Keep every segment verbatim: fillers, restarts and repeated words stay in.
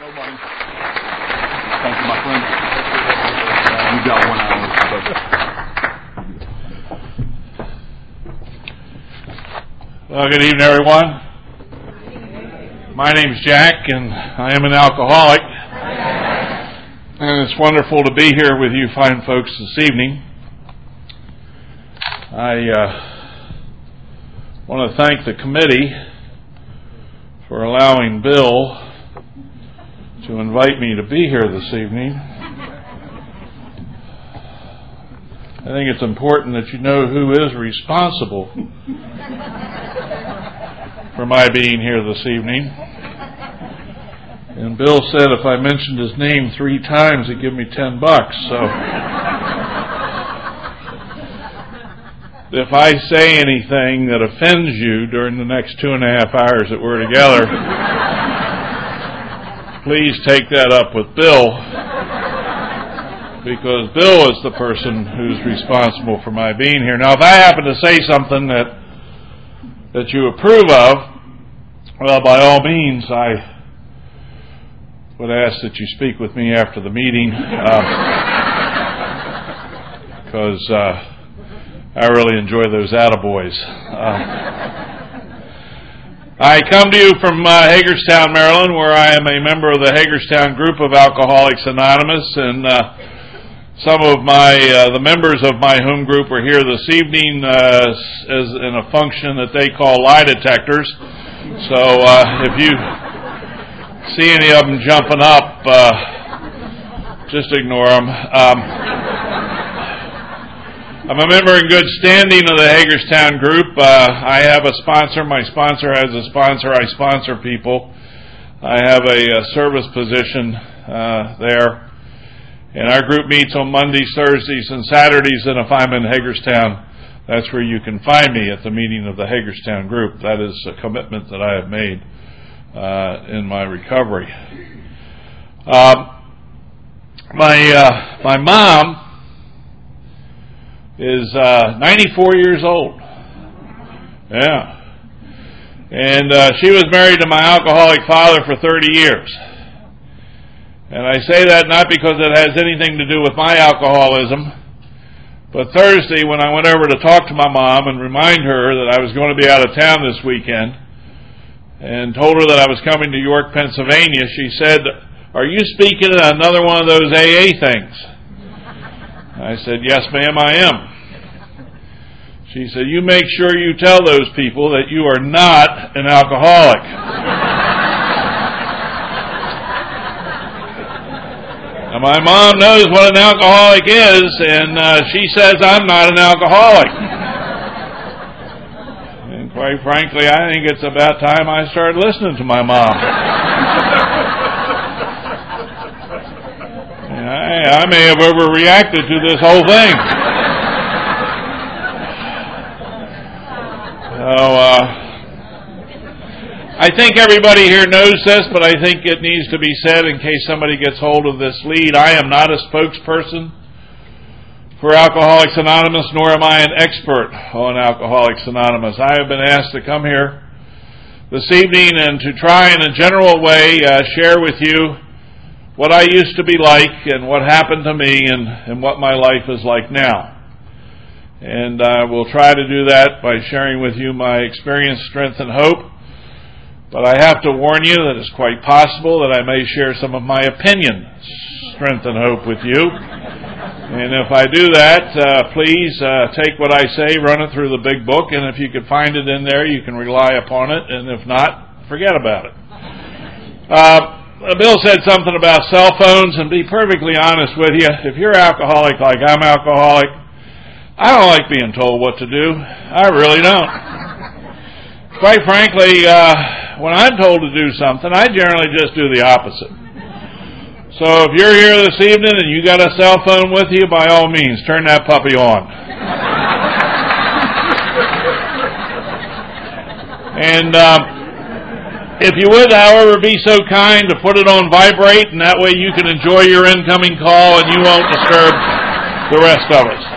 Nobody. Thank you, my friend. You got one hour. Well, good evening, everyone. My name's Jack, and I am an alcoholic. And it's wonderful to be here with you fine folks this evening. I uh, want to thank the committee for allowing Bill to invite me to be here this evening. I think it's important that you know who is responsible for my being here this evening. And Bill said if I mentioned his name three times, he'd give me ten bucks. So if I say anything that offends you during the next two and a half hours that we're together, please take that up with Bill, because Bill is the person who's responsible for my being here. Now, if I happen to say something that that you approve of, well, by all means, I would ask that you speak with me after the meeting, because uh, uh, I really enjoy those attaboys. Uh, I come to you from uh, Hagerstown, Maryland, where I am a member of the Hagerstown group of Alcoholics Anonymous, and uh, some of my uh, the members of my home group are here this evening uh, as in a function that they call lie detectors. So uh, if you see any of them jumping up, uh, just ignore them. Um, I'm a member in good standing of the Hagerstown group. Uh, I have a sponsor. My sponsor has a sponsor. I sponsor people. I have a, a service position uh, there. And our group meets on Mondays, Thursdays, and Saturdays. And if I'm in Hagerstown, that's where you can find me, at the meeting of the Hagerstown group. That is a commitment that I have made uh, in my recovery. Um, my uh, my mom is uh, ninety-four years old. Yeah. And uh, she was married to my alcoholic father for thirty years. And I say that not because it has anything to do with my alcoholism, but Thursday when I went over to talk to my mom and remind her that I was going to be out of town this weekend and told her that I was coming to York, Pennsylvania, she said, "Are you speaking at another one of those A A things?" I said, "Yes, ma'am, I am." She said, "You make sure you tell those people that you are not an alcoholic." Now, my mom knows what an alcoholic is, and uh, she says I'm not an alcoholic. And quite frankly, I think it's about time I started listening to my mom. I, I may have overreacted to this whole thing. So, uh, I think everybody here knows this, but I think it needs to be said in case somebody gets hold of this lead. I am not a spokesperson for Alcoholics Anonymous, nor am I an expert on Alcoholics Anonymous. I have been asked to come here this evening and to try in a general way uh, share with you what I used to be like and what happened to me and, and what my life is like now. And I uh, will try to do that by sharing with you my experience, strength, and hope. But I have to warn you that it's quite possible that I may share some of my opinion, strength, and hope with you. And if I do that, uh, please uh, take what I say, run it through the big book, and if you can find it in there, you can rely upon it, and if not, forget about it. Uh, Bill said something about cell phones, and be perfectly honest with you, if you're alcoholic like I'm alcoholic, I don't like being told what to do. I really don't. Quite frankly, uh, when I'm told to do something, I generally just do the opposite. So if you're here this evening and you got a cell phone with you, by all means, turn that puppy on. And uh, if you would, however, be so kind to put it on vibrate, and that way you can enjoy your incoming call and you won't disturb the rest of us.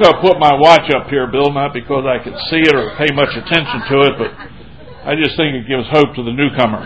I'm going to put my watch up here, Bill, not because I can see it or pay much attention to it, but I just think it gives hope to the newcomer.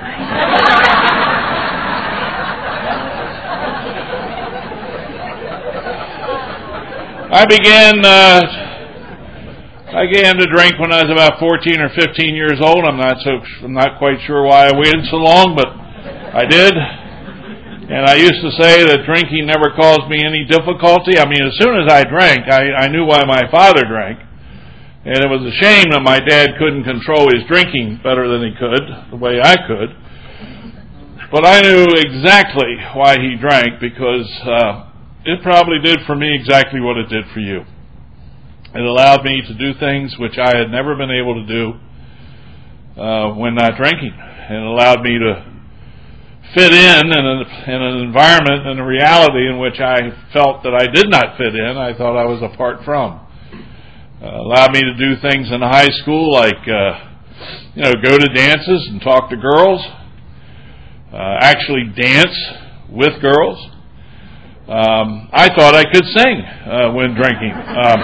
I began uh, I began to drink when I was about fourteen or fifteen years old. I'm not so I'm not quite sure why I waited so long, but I did. And I used to say that drinking never caused me any difficulty. I mean, as soon as I drank, I, I knew why my father drank. And it was a shame that my dad couldn't control his drinking better than he could, the way I could. But I knew exactly why he drank, because uh, it probably did for me exactly what it did for you. It allowed me to do things which I had never been able to do uh, when not drinking. And it allowed me to fit in in, a, in an environment and a reality in which I felt that I did not fit in. I thought I was apart from. Uh, allowed me to do things in high school like, uh, you know, go to dances and talk to girls. Uh, actually dance with girls. Um, I thought I could sing uh, when drinking. Um,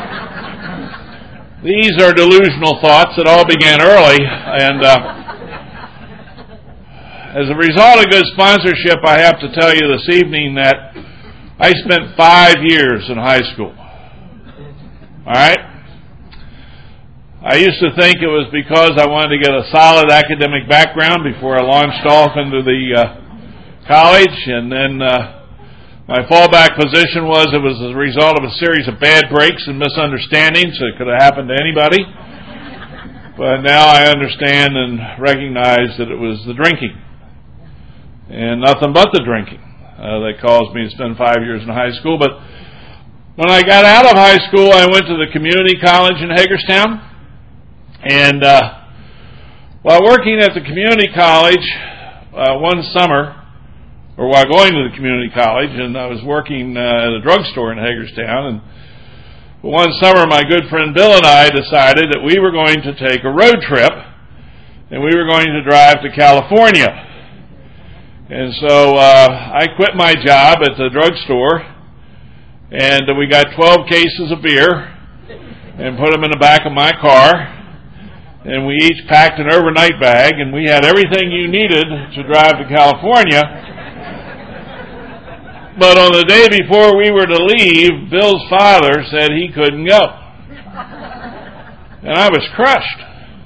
these are delusional thoughts that all began early, and uh, as a result of good sponsorship, I have to tell you this evening that I spent five years in high school. All right? I used to think it was because I wanted to get a solid academic background before I launched off into the uh, college, and then uh, my fallback position was it was a result of a series of bad breaks and misunderstandings that could have happened to anybody. But now I understand and recognize that it was the drinking, and nothing but the drinking, uh, that caused me to spend five years in high school. But when I got out of high school, I went to the community college in Hagerstown. And uh, while working at the community college uh, one summer, or while going to the community college, and I was working uh, at a drugstore in Hagerstown, and one summer my good friend Bill and I decided that we were going to take a road trip, and we were going to drive to California. And so uh, I quit my job at the drugstore, and we got twelve cases of beer and put them in the back of my car. And we each packed an overnight bag, and we had everything you needed to drive to California. But on the day before we were to leave, Bill's father said he couldn't go. And I was crushed.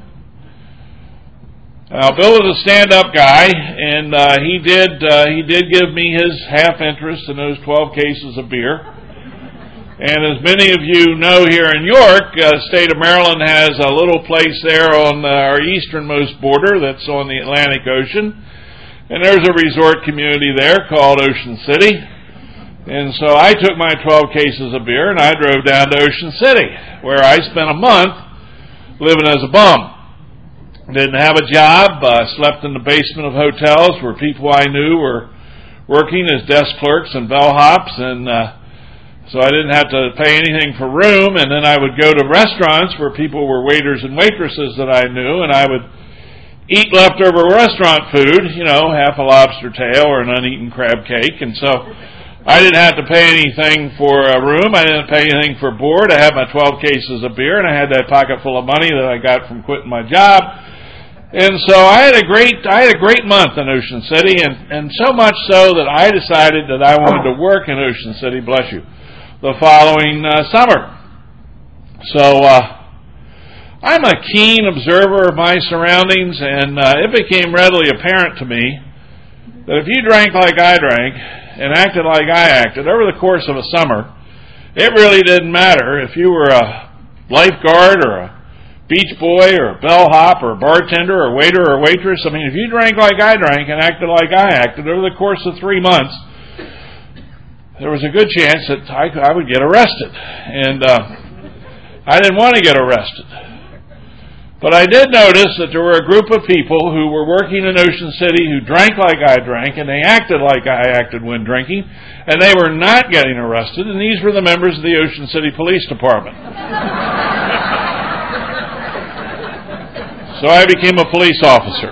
Now, Bill was a stand-up guy, and uh, he did uh, he did give me his half interest in those twelve cases of beer. And as many of you know, here in York, uh, the state of Maryland has a little place there on our easternmost border that's on the Atlantic Ocean. And there's a resort community there called Ocean City. And so I took my twelve cases of beer and I drove down to Ocean City, where I spent a month living as a bum. Didn't have a job. Uh, slept in the basement of hotels where people I knew were working as desk clerks and bellhops, and uh, so I didn't have to pay anything for room. And then I would go to restaurants where people were waiters and waitresses that I knew, and I would eat leftover restaurant food, you know, half a lobster tail or an uneaten crab cake. And so I didn't have to pay anything for a room. I didn't pay anything for board. I had my twelve cases of beer, and I had that pocket full of money that I got from quitting my job. And so I had a great, I had a great month in Ocean City, and, and so much so that I decided that I wanted to work in Ocean City, bless you, the following uh, summer. So uh, I'm a keen observer of my surroundings, and uh, it became readily apparent to me that if you drank like I drank and acted like I acted over the course of a summer, it really didn't matter if you were a lifeguard or a beach boy or a bellhop or a bartender or waiter or waitress. I mean, if you drank like I drank and acted like I acted over the course of three months, there was a good chance that I, I would get arrested. And uh, I didn't want to get arrested. But I did notice that there were a group of people who were working in Ocean City who drank like I drank, and they acted like I acted when drinking, and they were not getting arrested, and these were the members of the Ocean City Police Department. So I became a police officer.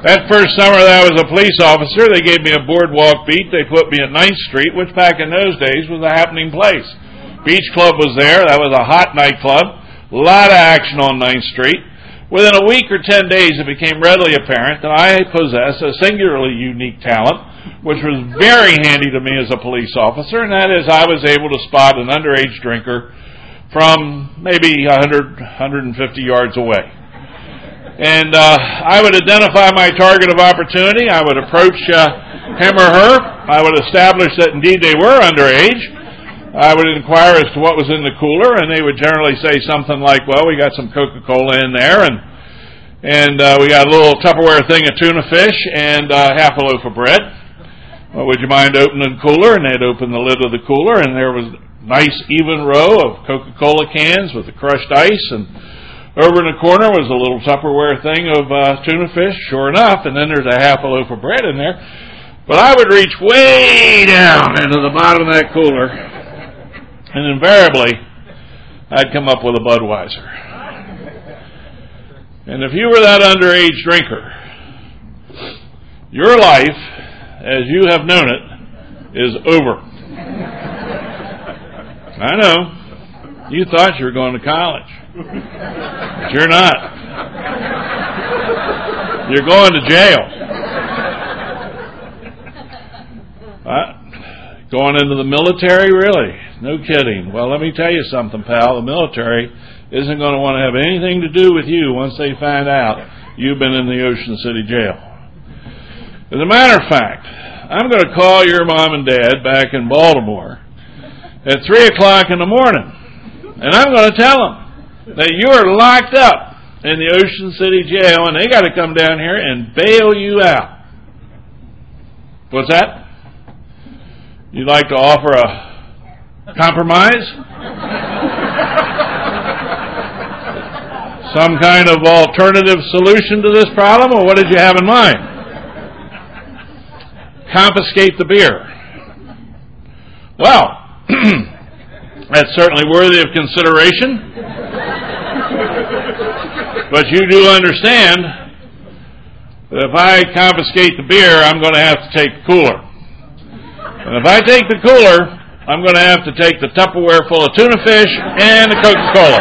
That first summer that I was a police officer, they gave me a boardwalk beat. They put me at ninth Street, which back in those days was a happening place. Beach Club was there. That was a hot nightclub. A lot of action on ninth Street. Within a week or ten days, it became readily apparent that I possess a singularly unique talent, which was very handy to me as a police officer, and that is I was able to spot an underage drinker from maybe one hundred, one hundred fifty yards away. And uh, I would identify my target of opportunity. I would approach uh, him or her. I would establish that indeed they were underage. I would inquire as to what was in the cooler, and they would generally say something like, well, we got some Coca-Cola in there, and and uh, we got a little Tupperware thing of tuna fish, and uh, half a loaf of bread. Well, would you mind opening the cooler? And they'd open the lid of the cooler, and there was a nice even row of Coca-Cola cans with the crushed ice, and over in the corner was a little Tupperware thing of uh, tuna fish, sure enough, and then there's a half a loaf of bread in there. But I would reach way down into the bottom of that cooler, and invariably, I'd come up with a Budweiser. And if you were that underage drinker, your life, as you have known it, is over. I know. You thought you were going to college. But you're not. You're going to jail. Uh, going into the military, really? No kidding. Well, let me tell you something, pal. The military isn't going to want to have anything to do with you once they find out you've been in the Ocean City jail. As a matter of fact, I'm going to call your mom and dad back in Baltimore at three o'clock in the morning, and I'm going to tell them that you are locked up in the Ocean City jail, and they got to come down here and bail you out. What's that? You'd like to offer a compromise? Some kind of alternative solution to this problem, or what did you have in mind? Confiscate the beer. Well, that's certainly worthy of consideration. But you do understand that if I confiscate the beer, I'm going to have to take the cooler. And if I take the cooler, I'm going to have to take the Tupperware full of tuna fish and the Coca-Cola.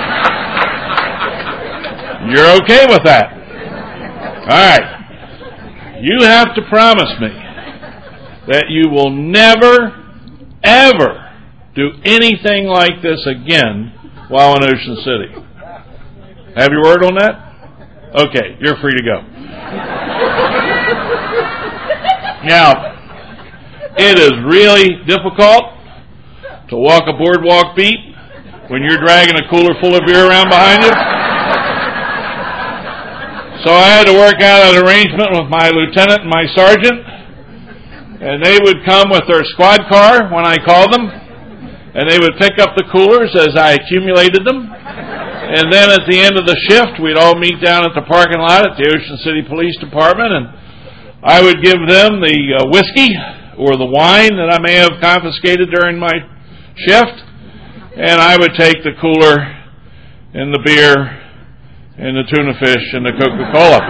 You're okay with that? All right. You have to promise me that you will never, ever do anything like this again while in Ocean City. Have your word on that? Okay, you're free to go. Now, it is really difficult to walk a boardwalk beat when you're dragging a cooler full of beer around behind you. So I had to work out an arrangement with my lieutenant and my sergeant, and they would come with their squad car when I called them, and they would pick up the coolers as I accumulated them. And then at the end of the shift, we'd all meet down at the parking lot at the Ocean City Police Department, and I would give them the uh, whiskey or the wine that I may have confiscated during my shift, and I would take the cooler and the beer and the tuna fish and the Coca-Cola.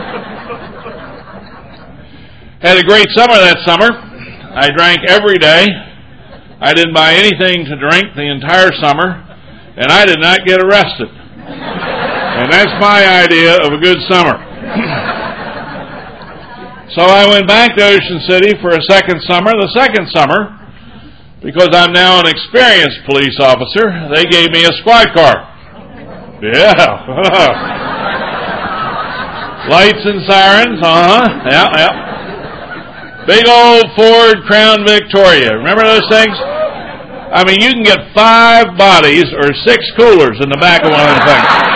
Had a great summer that summer. I drank every day. I didn't buy anything to drink the entire summer, and I did not get arrested. And that's my idea of a good summer. So I went back to Ocean City for a second summer. The second summer, because I'm now an experienced police officer, they gave me a squad car. Yeah. Lights and sirens, uh-huh. Yeah, yeah. Big old Ford Crown Victoria. Remember those things? I mean, you can get five bodies or six coolers in the back of one of those things.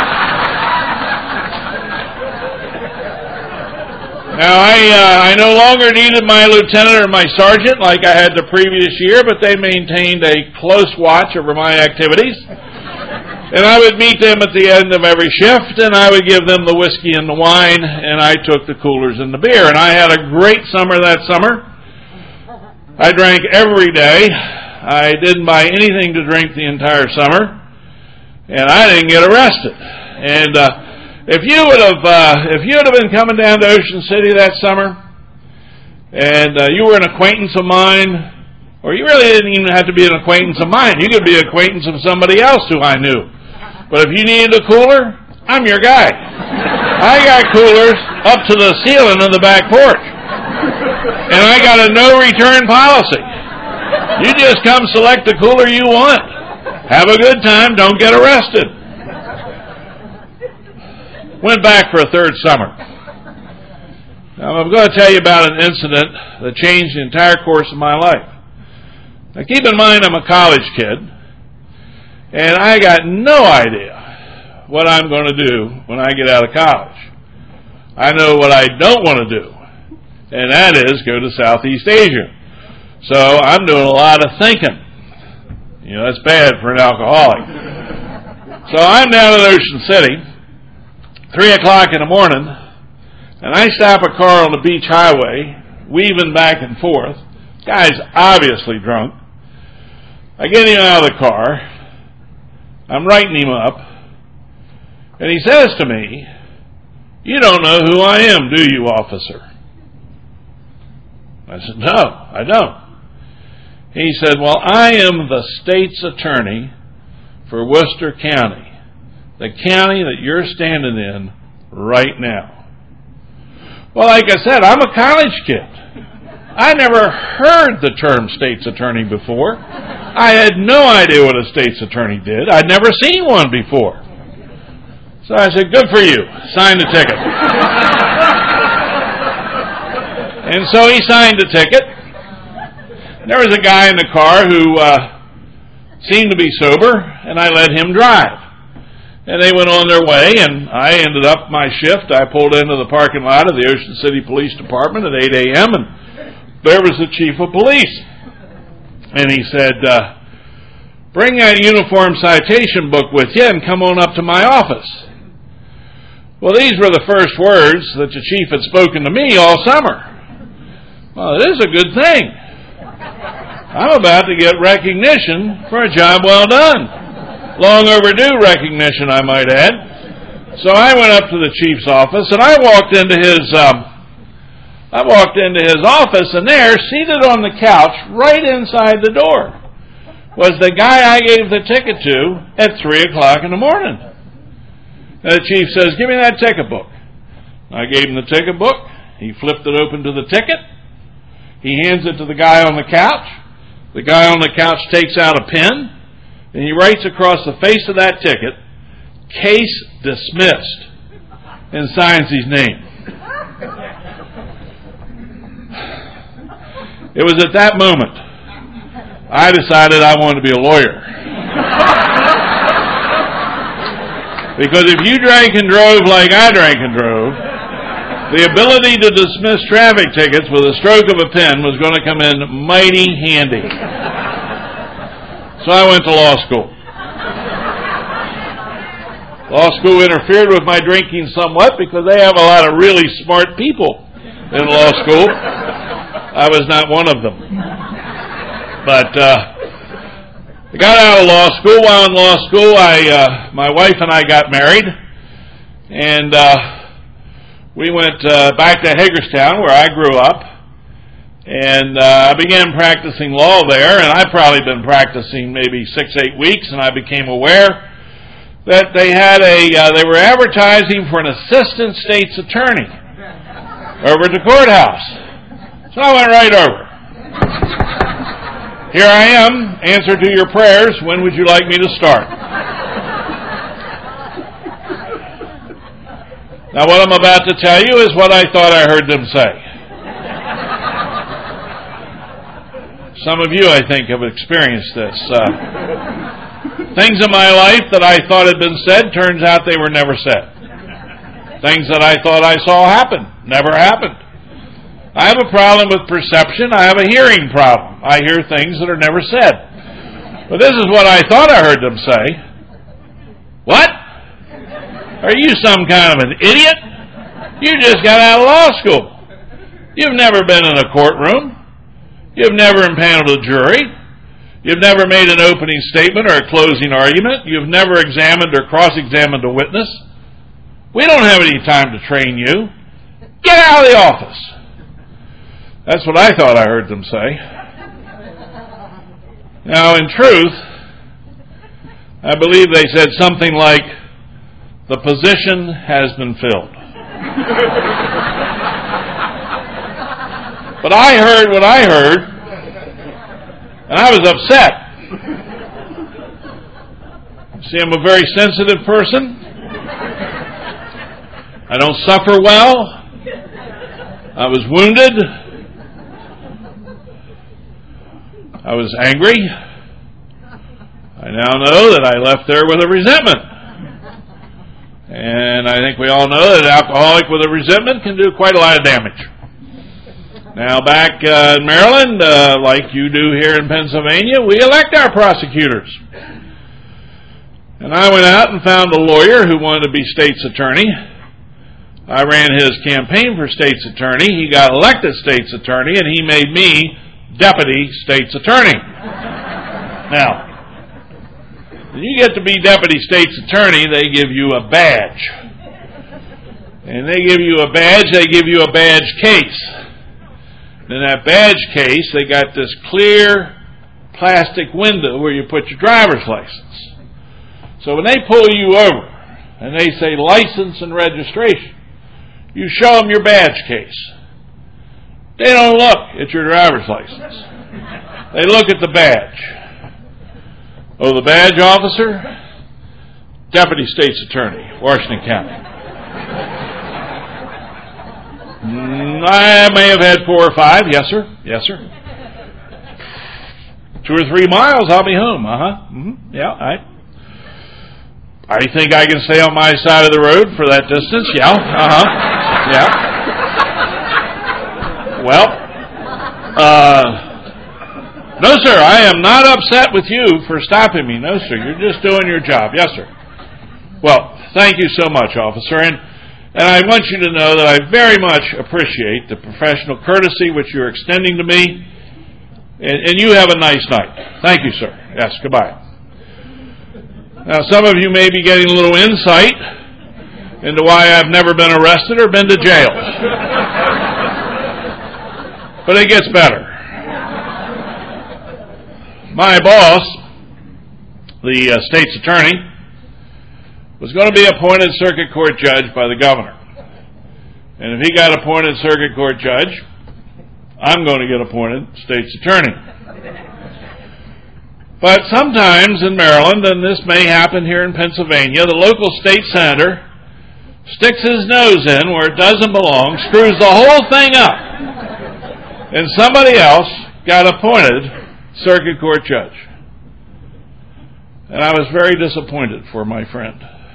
Now, I uh, I no longer needed my lieutenant or my sergeant like I had the previous year, but they maintained a close watch over my activities. And I would meet them at the end of every shift, and I would give them the whiskey and the wine, and I took the coolers and the beer. And I had a great summer that summer. I drank every day. I didn't buy anything to drink the entire summer, and I didn't get arrested. And uh, If you would have, uh, if you would have been coming down to Ocean City that summer, and uh, you were an acquaintance of mine, or you really didn't even have to be an acquaintance of mine. You could be an acquaintance of somebody else who I knew. But if you needed a cooler, I'm your guy. I got coolers up to the ceiling of the back porch. And I got a no-return policy. You just come select the cooler you want. Have a good time, don't get arrested. Went back for a third summer. Now, I'm going to tell you about an incident that changed the entire course of my life. Now, keep in mind I'm a college kid, and I got no idea what I'm going to do when I get out of college. I know what I don't want to do, and that is go to Southeast Asia. So I'm doing a lot of thinking. You know, that's bad for an alcoholic. So I'm down at Ocean City, three o'clock in the morning, and I stop a car on the beach highway, weaving back and forth. Guy's obviously drunk. I get him out of the car. I'm writing him up. And he says to me, "You don't know who I am, do you, officer?" I said, "No, I don't." He said, "Well, I am the state's attorney for Worcester County, the county that you're standing in right now." Well, like I said, I'm a college kid. I never heard the term state's attorney before. I had no idea what a state's attorney did. I'd never seen one before. So I said, "Good for you. Sign the ticket." And so he signed the ticket. There was a guy in the car who uh, seemed to be sober, and I let him drive. And they went on their way, and I ended up my shift. I pulled into the parking lot of the Ocean City Police Department at eight a.m., and there was the chief of police. And he said, uh, "Bring that uniform citation book with you and come on up to my office." Well, these were the first words that the chief had spoken to me all summer. Well, it is a good thing. I'm about to get recognition for a job well done. Long overdue recognition, I might add. So I went up to the chief's office, and I walked into his um, I walked into his office, and there, seated on the couch, right inside the door, was the guy I gave the ticket to at three o'clock in the morning. And the chief says, "Give me that ticket book." I gave him the ticket book. He flipped it open to the ticket. He hands it to the guy on the couch. The guy on the couch takes out a pen, and he writes across the face of that ticket, "Case dismissed," and signs his name. It was at that moment I decided I wanted to be a lawyer. Because if you drank and drove like I drank and drove, the ability to dismiss traffic tickets with a stroke of a pen was going to come in mighty handy. So I went to law school. Law school interfered with my drinking somewhat because they have a lot of really smart people in law school. I was not one of them. But uh, I got out of law school. While in law school, I, uh, my wife and I got married, and uh, we went uh, back to Hagerstown, where I grew up, and uh, I began practicing law there. And I'd probably been practicing maybe six, eight weeks, and I became aware that they had a uh, they were advertising for an assistant state's attorney over at the courthouse. So I went right over. Here I am, answer to your prayers. When would you like me to start? Now, what I'm about to tell you is what I thought I heard them say. Some of you, I think, have experienced this. Uh, things in my life that I thought had been said, turns out they were never said. Things that I thought I saw happen, never happened. I have a problem with perception. I have a hearing problem. I hear things that are never said. But this is what I thought I heard them say. "What? Are you some kind of an idiot? You just got out of law school. You've never been in a courtroom. You've never impaneled a jury. You've never made an opening statement or a closing argument. You've never examined or cross-examined a witness. We don't have any time to train you. Get out of the office. That's what I thought I heard them say. Now, in truth, I believe they said something like, the position has been filled. But I heard what I heard, and I was upset. See, I'm a very sensitive person. I don't suffer well. I was wounded. I was angry. I now know that I left there with a resentment. And I think we all know that an alcoholic with a resentment can do quite a lot of damage. Now, back uh, in Maryland, uh, like you do here in Pennsylvania, we elect our prosecutors. And I went out and found a lawyer who wanted to be state's attorney. I ran his campaign for state's attorney. He got elected state's attorney, and he made me deputy state's attorney. Now, when you get to be deputy state's attorney, they give you a badge. And they give you a badge, they give you a badge case. In that badge case, they got this clear plastic window where you put your driver's license. So when they pull you over and they say license and registration, you show them your badge case. They don't look at your driver's license. They look at the badge. Oh, the badge officer? Deputy State's Attorney, Washington County. Mm, I may have had four or five. Yes, sir. Yes, sir. Two or three miles, I'll be home. Uh-huh. Mm-hmm. Yeah, I... I think I can stay on my side of the road for that distance. Yeah. Uh-huh. Yeah. Well, uh, no, sir, I am not upset with you for stopping me. No, sir, you're just doing your job. Yes, sir. Well, thank you so much, officer. And, and I want you to know that I very much appreciate the professional courtesy which you're extending to me. And, and you have a nice night. Thank you, sir. Yes, goodbye. Now, some of you may be getting a little insight into why I've never been arrested or been to jail. But it gets better. My boss, the uh, state's attorney, was going to be appointed circuit court judge by the governor. And if he got appointed circuit court judge, I'm going to get appointed state's attorney. But sometimes in Maryland, and this may happen here in Pennsylvania, the local state senator sticks his nose in where it doesn't belong, screws the whole thing up, and somebody else got appointed circuit court judge. And I was very disappointed for my friend.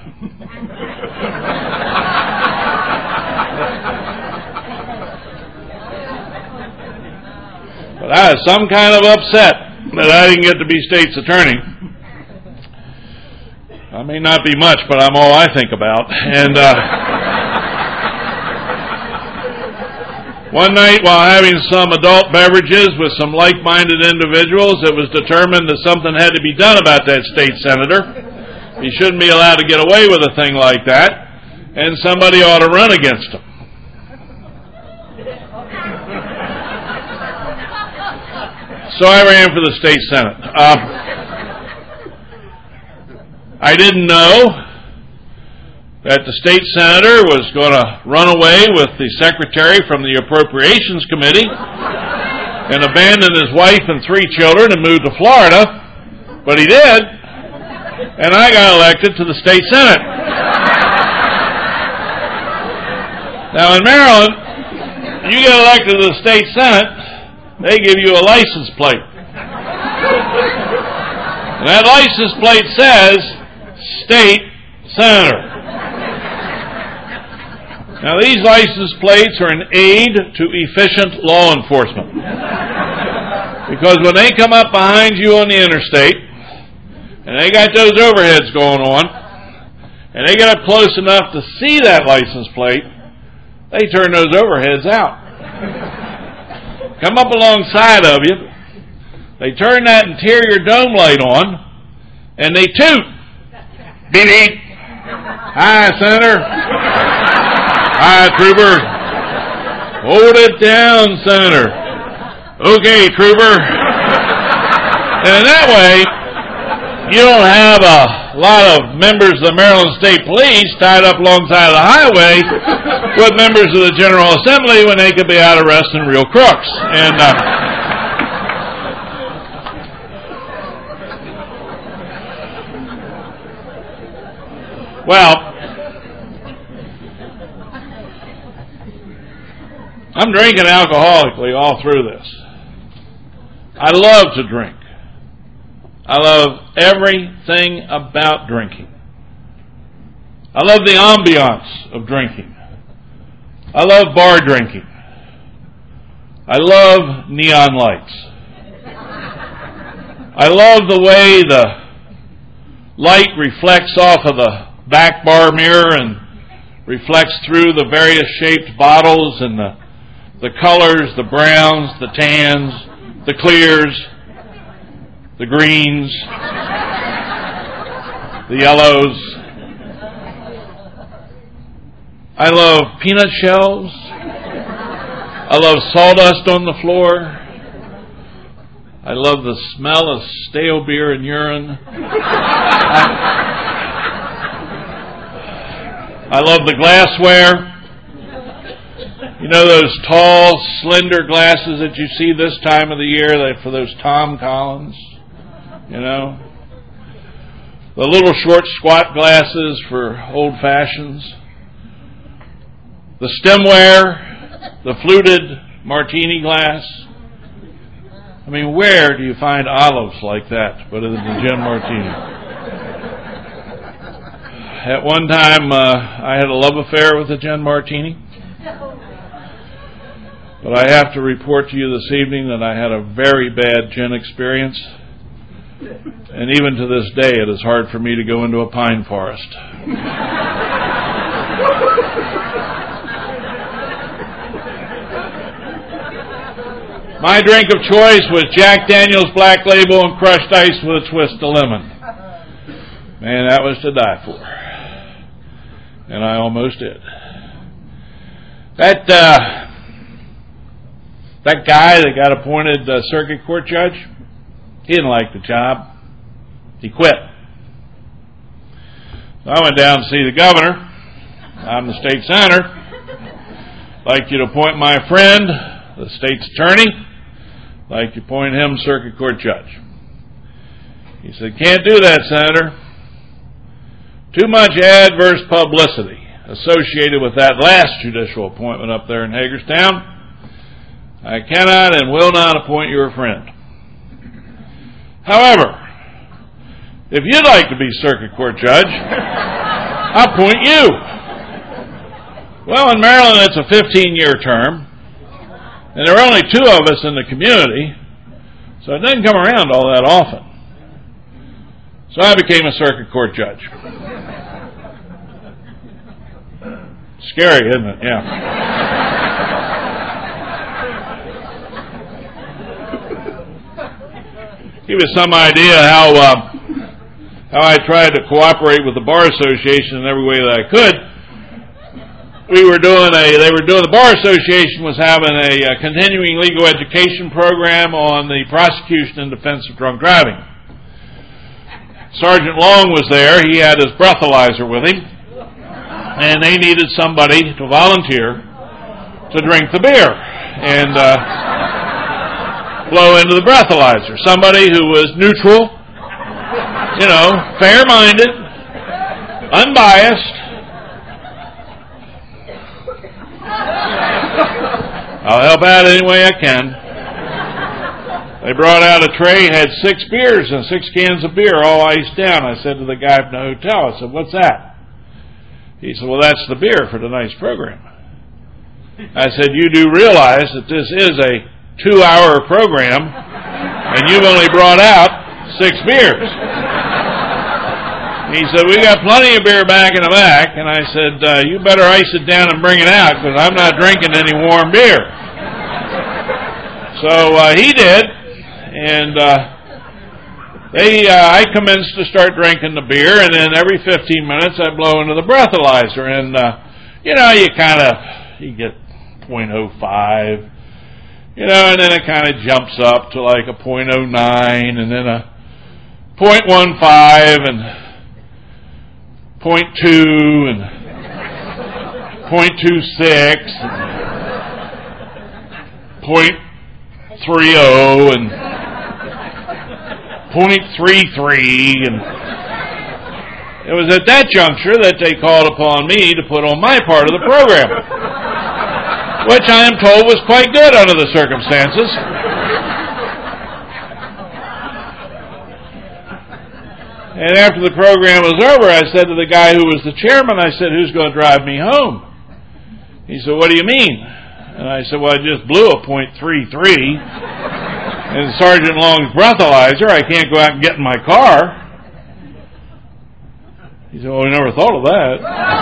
But I was some kind of upset that I didn't get to be state's attorney. I may not be much, but I'm all I think about. And uh, one night while having some adult beverages with some like-minded individuals, it was determined that something had to be done about that state senator. He shouldn't be allowed to get away with a thing like that, and somebody ought to run against him. So I ran for the state senate. Uh, I didn't know that the state senator was going to run away with the secretary from the Appropriations Committee and abandon his wife and three children and move to Florida, but he did, and I got elected to the state senate. Now in Maryland, you get elected to the state senate, they give you a license plate. And that license plate says, State Senator. Now these license plates are an aid to efficient law enforcement. Because when they come up behind you on the interstate, and they got those overheads going on, and they get up close enough to see that license plate, they turn those overheads out. Come up alongside of you, they turn that interior dome light on, and they toot. Beep, beep. Hi, Senator. Hi, Trooper. Hold it down, Senator. Okay, Trooper. And that way, you don't have a lot of members of the Maryland State Police tied up alongside of the highway with members of the General Assembly when they could be out arresting real crooks. And uh, well, I'm drinking alcoholically all through this. I love to drink. I love everything about drinking. I love the ambiance of drinking. I love bar drinking. I love neon lights. I love the way the light reflects off of the back bar mirror and reflects through the various shaped bottles and the, the colors, the browns, the tans, the clears, the greens, the yellows. I love peanut shells. I love sawdust on the floor. I love the smell of stale beer and urine. I, I love the glassware. You know those tall, slender glasses that you see this time of the year for those Tom Collins? You know? The little short, squat glasses for old fashions. The stemware, the fluted martini glass. I mean, where do you find olives like that but in the gin martini? At one time, uh, I had a love affair with a gin martini. But I have to report to you this evening that I had a very bad gin experience. And even to this day, it is hard for me to go into a pine forest. My drink of choice was Jack Daniel's Black Label and crushed ice with a twist of lemon. Man, that was to die for. And I almost did. That, uh... That guy that got appointed uh, circuit court judge, he didn't like the job. He quit. So I went down to see the governor. I'm the state senator. I'd like you to appoint my friend, the state's attorney. I'd like you to appoint him circuit court judge. He said, can't do that, Senator. Too much adverse publicity associated with that last judicial appointment up there in Hagerstown. I cannot and will not appoint your friend. However, if you'd like to be circuit court judge, I'll appoint you. Well, in Maryland, it's a fifteen-year term, and there are only two of us in the community, so it doesn't come around all that often. So I became a circuit court judge. Scary, isn't it? Yeah. Give you some idea how uh, how I tried to cooperate with the Bar Association in every way that I could. We were doing a, they were doing, the Bar Association was having a, a continuing legal education program on the prosecution and defense of drunk driving. Sergeant Long was there. He had his breathalyzer with him, and they needed somebody to volunteer to drink the beer and uh, blow into the breathalyzer. Somebody who was neutral, you know, fair-minded, unbiased. I'll help out any way I can. They brought out a tray, had six beers and six cans of beer all iced down. I said to the guy from the hotel, I said, what's that? He said, well, that's the beer for tonight's program. I said, you do realize that this is a two-hour program, and you've only brought out six beers. He said, we got plenty of beer back in the back. And I said, uh, you better ice it down and bring it out, because I'm not drinking any warm beer. So uh, he did, and uh, they, uh, I commenced to start drinking the beer, and then every fifteen minutes I blow into the breathalyzer. And uh, you know, you kind of, you get point oh five, you know, and then it kind of jumps up to like a point oh nine, and then a point one five, and point two, and point two six, and point three oh, and point three three, and it was at that juncture that they called upon me to put on my part of the program, which I am told was quite good under the circumstances. And after the program was over, I said to the guy who was the chairman, I said, "Who's going to drive me home?" He said, "What do you mean?" And I said, "Well, I just blew a point three three, and Sergeant Long's breathalyzer. I can't go out and get in my car." He said, "Well, we never thought of that."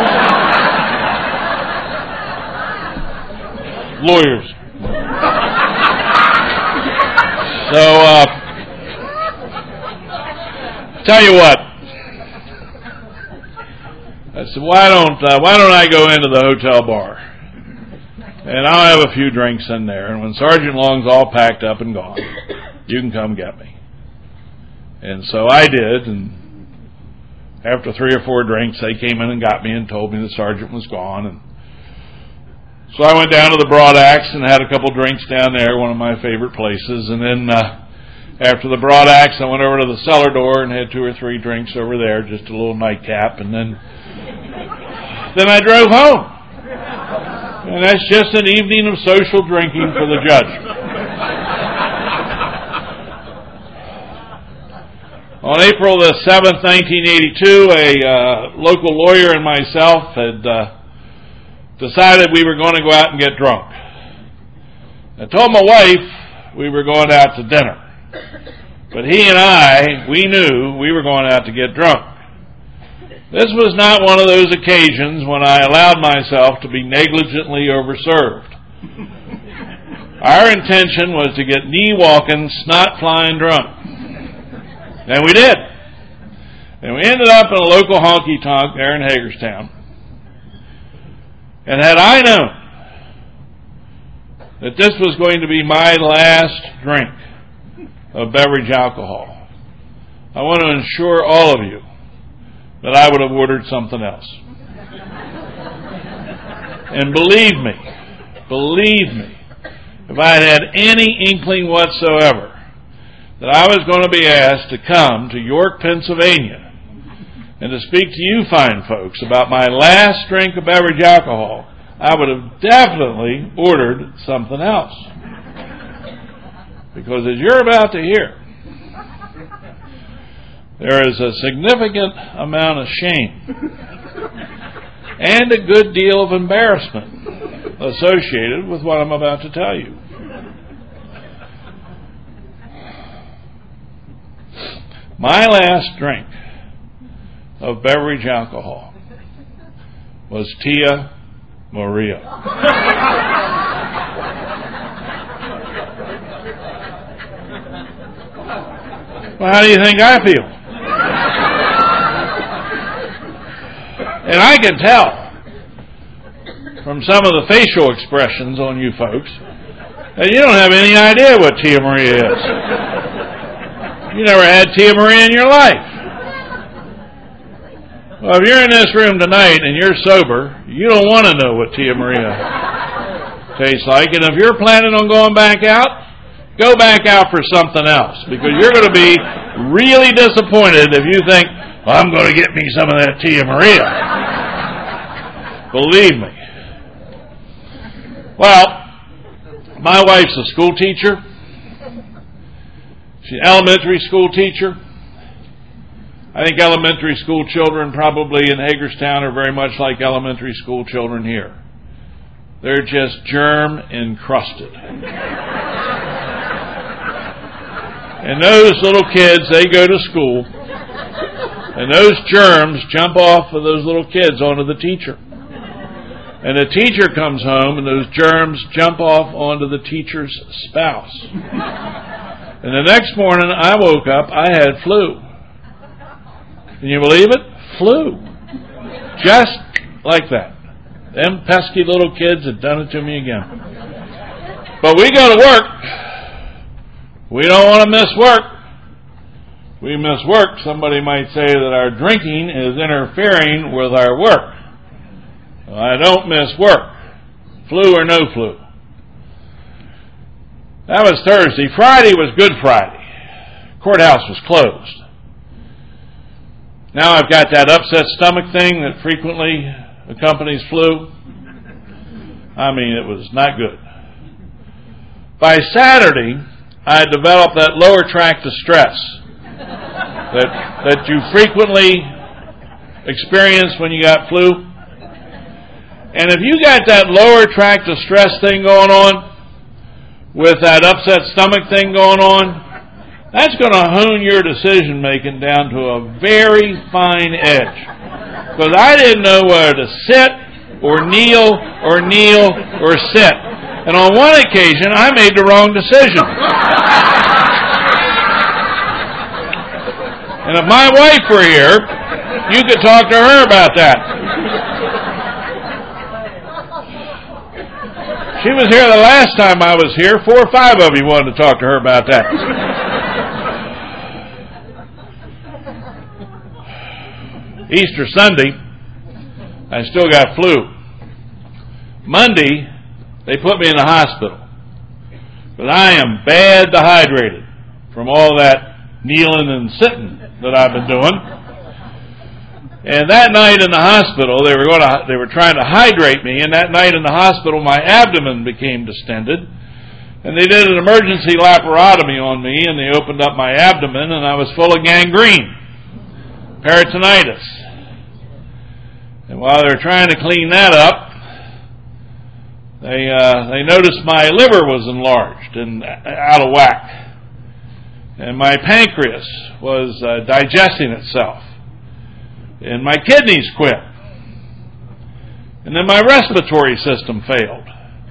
Lawyers. So, uh, tell you what. I said, why don't uh, why don't I go into the hotel bar, and I'll have a few drinks in there, and when Sergeant Long's all packed up and gone, you can come get me. And so I did, and after three or four drinks, they came in and got me and told me the sergeant was gone. And so I went down to the Broad Axe and had a couple drinks down there, one of my favorite places. And then uh, after the Broad Axe, I went over to the cellar door and had two or three drinks over there, just a little nightcap. And then, then I drove home. And that's just an evening of social drinking for the judge. On April the seventh, nineteen eighty-two, a uh, local lawyer and myself had uh, decided we were going to go out and get drunk. I told my wife we were going out to dinner. But he and I, we knew we were going out to get drunk. This was not one of those occasions when I allowed myself to be negligently overserved. Our intention was to get knee-walking, snot-flying drunk. And we did. And we ended up in a local honky-tonk there in Hagerstown. And had I known that this was going to be my last drink of beverage alcohol, I want to assure all of you that I would have ordered something else. And believe me, believe me, if I had had any inkling whatsoever that I was going to be asked to come to York, Pennsylvania, and to speak to you fine folks about my last drink of beverage alcohol, I would have definitely ordered something else. Because as you're about to hear, there is a significant amount of shame and a good deal of embarrassment associated with what I'm about to tell you. My last drink of beverage alcohol was Tia Maria. Well, how do you think I feel? And I can tell from some of the facial expressions on you folks that you don't have any idea what Tia Maria is. You never had Tia Maria in your life. Well, if you're in this room tonight and you're sober, you don't want to know what Tia Maria tastes like. And if you're planning on going back out, go back out for something else. Because you're going to be really disappointed if you think, well, I'm going to get me some of that Tia Maria. Believe me. Well, my wife's a school teacher. She's an elementary school teacher. I think elementary school children probably in Hagerstown are very much like elementary school children here. They're just germ encrusted. And those little kids, they go to school, and those germs jump off of those little kids onto the teacher. And the teacher comes home, and those germs jump off onto the teacher's spouse. And the next morning I woke up, I had flu. Can you believe it? Flu. Just like that. Them pesky little kids had done it to me again. But we go to work. We don't want to miss work. We miss work. Somebody might say that our drinking is interfering with our work. Well, I don't miss work. Flu or no flu. That was Thursday. Friday was Good Friday. Courthouse was closed. Now I've got that upset stomach thing that frequently accompanies flu. I mean, it was not good. By Saturday, I had developed that lower tract of stress that that you frequently experience when you got flu. And if you got that lower tract of stress thing going on, with that upset stomach thing going on, that's going to hone your decision making down to a very fine edge. Because I didn't know whether to sit or kneel or kneel or sit. And on one occasion, I made the wrong decision. And if my wife were here, you could talk to her about that. She was here the last time I was here. Four or five of you wanted to talk to her about that. Easter Sunday, I still got flu. Monday, they put me in the hospital. But I am bad dehydrated from all that kneeling and sitting that I've been doing. And that night in the hospital, they were going to, they were trying to hydrate me, and that night in the hospital, my abdomen became distended. And they did an emergency laparotomy on me, and they opened up my abdomen, and I was full of gangrene, peritonitis. And while they were trying to clean that up, they uh, they noticed my liver was enlarged and out of whack, and my pancreas was uh, digesting itself. And my kidneys quit. And then my respiratory system failed.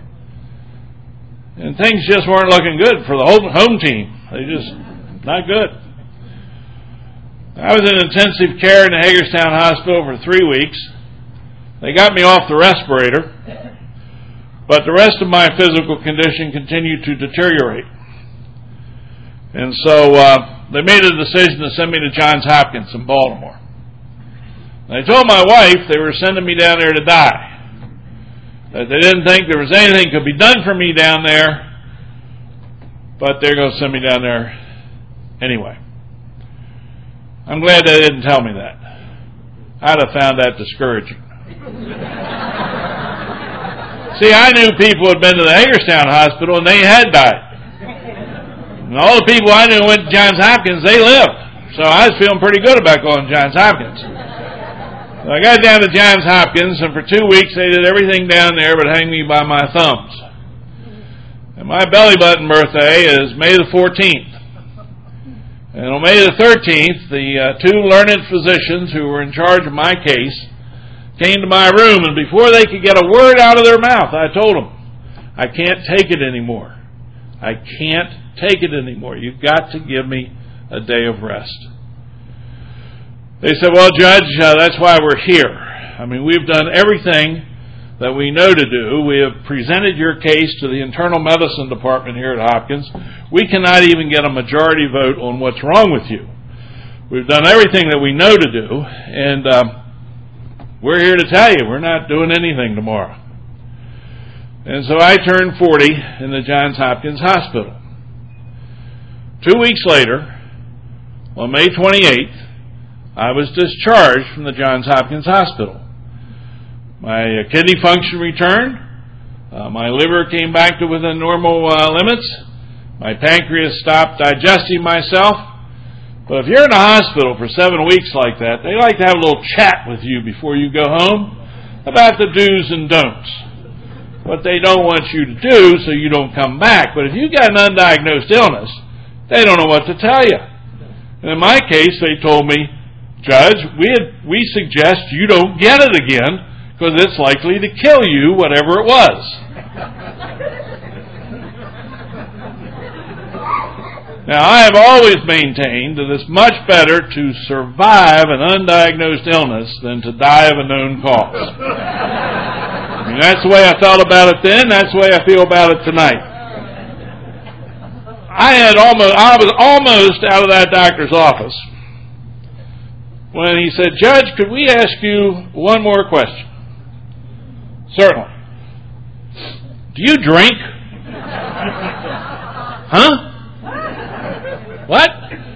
And things just weren't looking good for the home, home team. They just, not good. I was in intensive care in the Hagerstown Hospital for three weeks. They got me off the respirator. But the rest of my physical condition continued to deteriorate. And so uh, they made a decision to send me to Johns Hopkins in Baltimore. I told my wife they were sending me down there to die. That they didn't think there was anything could be done for me down there, but they're going to send me down there anyway. I'm glad they didn't tell me that. I'd have found that discouraging. See, I knew people who had been to the Hagerstown Hospital and they had died. And all the people I knew who went to Johns Hopkins, they lived. So I was feeling pretty good about going to Johns Hopkins. So I got down to Johns Hopkins, and for two weeks they did everything down there but hang me by my thumbs. And my belly button birthday is May the fourteenth. And on May the thirteenth, the uh, two learned physicians who were in charge of my case came to my room, and before they could get a word out of their mouth, I told them, I can't take it anymore. I can't take it anymore. You've got to give me a day of rest. They said, well, Judge, uh, that's why we're here. I mean, we've done everything that we know to do. We have presented your case to the internal medicine department here at Hopkins. We cannot even get a majority vote on what's wrong with you. We've done everything that we know to do, and um, we're here to tell you we're not doing anything tomorrow. And so I turned forty in the Johns Hopkins Hospital. Two weeks later, on May twenty-eighth, I was discharged from the Johns Hopkins Hospital. My uh, kidney function returned. Uh, my liver came back to within normal uh, limits. My pancreas stopped digesting myself. But if you're in a hospital for seven weeks like that, they like to have a little chat with you before you go home about the do's and don'ts. What they don't want you to do so you don't come back. But if you've got an undiagnosed illness, they don't know what to tell you. And in my case, they told me, Judge, we had, we suggest you don't get it again because it's likely to kill you, whatever it was. Now, I have always maintained that it's much better to survive an undiagnosed illness than to die of a known cause. And that's the way I thought about it then. That's the way I feel about it tonight. I had almost, I was almost out of that doctor's office when he said, "Judge, could we ask you one more question?" "Certainly." "Do you drink?" "Huh? What?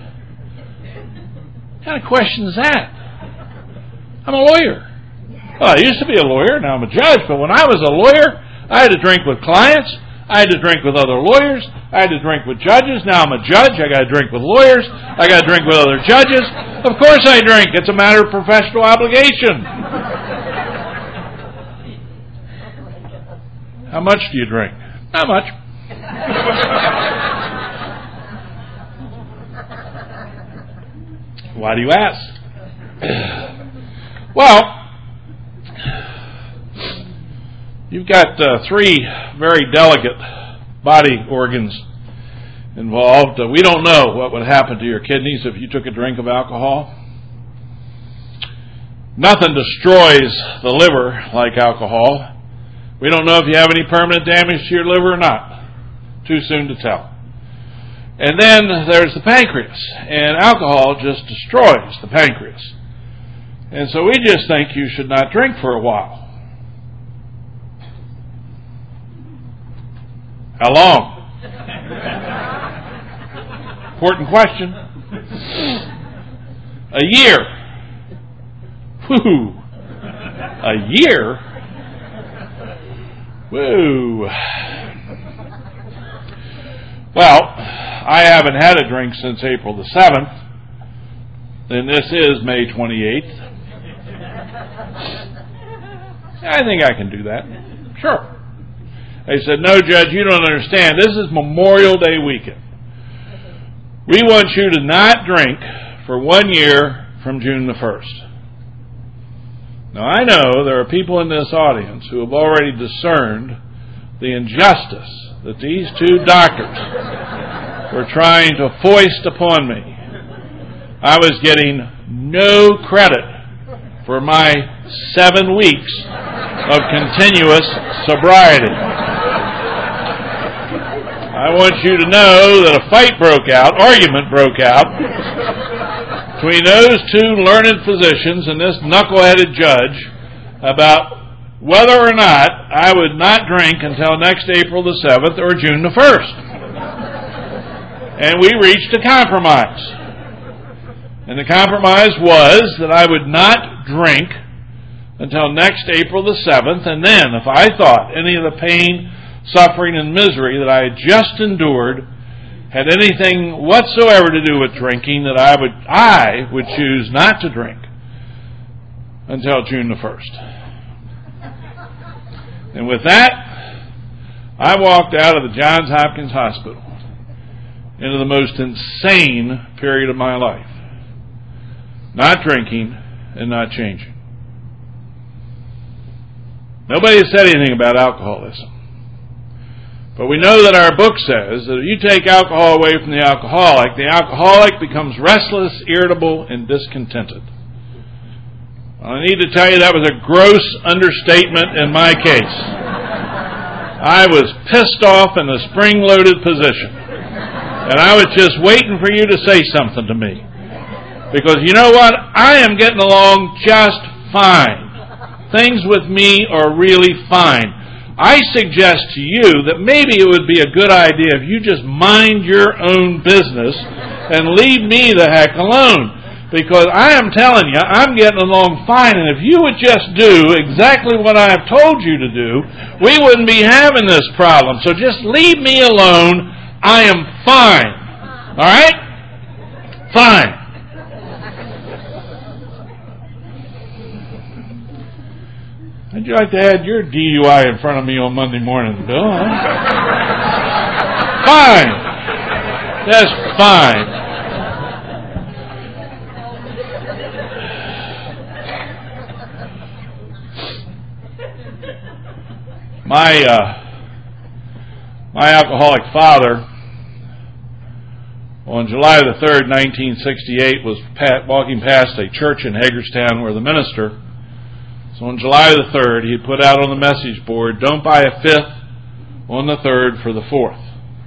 What kind of question is that? I'm a lawyer." "Well, I used to be a lawyer, now I'm a judge, but when I was a lawyer, I had to drink with clients, I had to drink with other lawyers, I had to drink with judges, now I'm a judge, I got to drink with lawyers, I got to drink with other judges. Of course I drink, it's a matter of professional obligation." "How much do you drink?" "Not much." "Why do you ask?" "Well, you've got uh, three very delicate body organs involved. Uh, we don't know what would happen to your kidneys if you took a drink of alcohol. Nothing destroys the liver like alcohol. We don't know if you have any permanent damage to your liver or not. Too soon to tell. And then there's the pancreas, and alcohol just destroys the pancreas. And so we just think you should not drink for a while." "How long?" Important question. "A year." Whew. A year? Woo. Well, I haven't had a drink since April the seventh, and this is May twenty-eighth. I think I can do that. Sure. They said, "No, Judge, you don't understand. This is Memorial Day weekend. We want you to not drink for one year from June the first. Now, I know there are people in this audience who have already discerned the injustice that these two doctors were trying to foist upon me. I was getting no credit for my seven weeks of continuous sobriety. I want you to know that a fight broke out, argument broke out, between those two learned physicians and this knuckle-headed judge about whether or not I would not drink until next April the seventh or June the first. And we reached a compromise. And the compromise was that I would not drink until next April the seventh, and then if I thought any of the pain, suffering, and misery that I had just endured had anything whatsoever to do with drinking, that I would I would choose not to drink until June the first. And with that, I walked out of the Johns Hopkins Hospital into the most insane period of my life. Not drinking and not changing. Nobody has said anything about alcoholism. But we know that our book says that if you take alcohol away from the alcoholic, the alcoholic becomes restless, irritable, and discontented. I need to tell you that was a gross understatement in my case. I was pissed off in a spring-loaded position. And I was just waiting for you to say something to me. Because you know what? I am getting along just fine. Things with me are really fine. I suggest to you that maybe it would be a good idea if you just mind your own business and leave me the heck alone. Because I am telling you, I'm getting along fine, and if you would just do exactly what I have told you to do, we wouldn't be having this problem. So just leave me alone. I am fine. All right? Fine. How'd you like to add your D U I in front of me on Monday morning, Bill? Huh? Fine. Just fine. My uh, my alcoholic father, on July the third, nineteen sixty-eight, was pat, walking past a church in Hagerstown where the minister So on July the third, he put out on the message board, "Don't buy a fifth on the third for the fourth."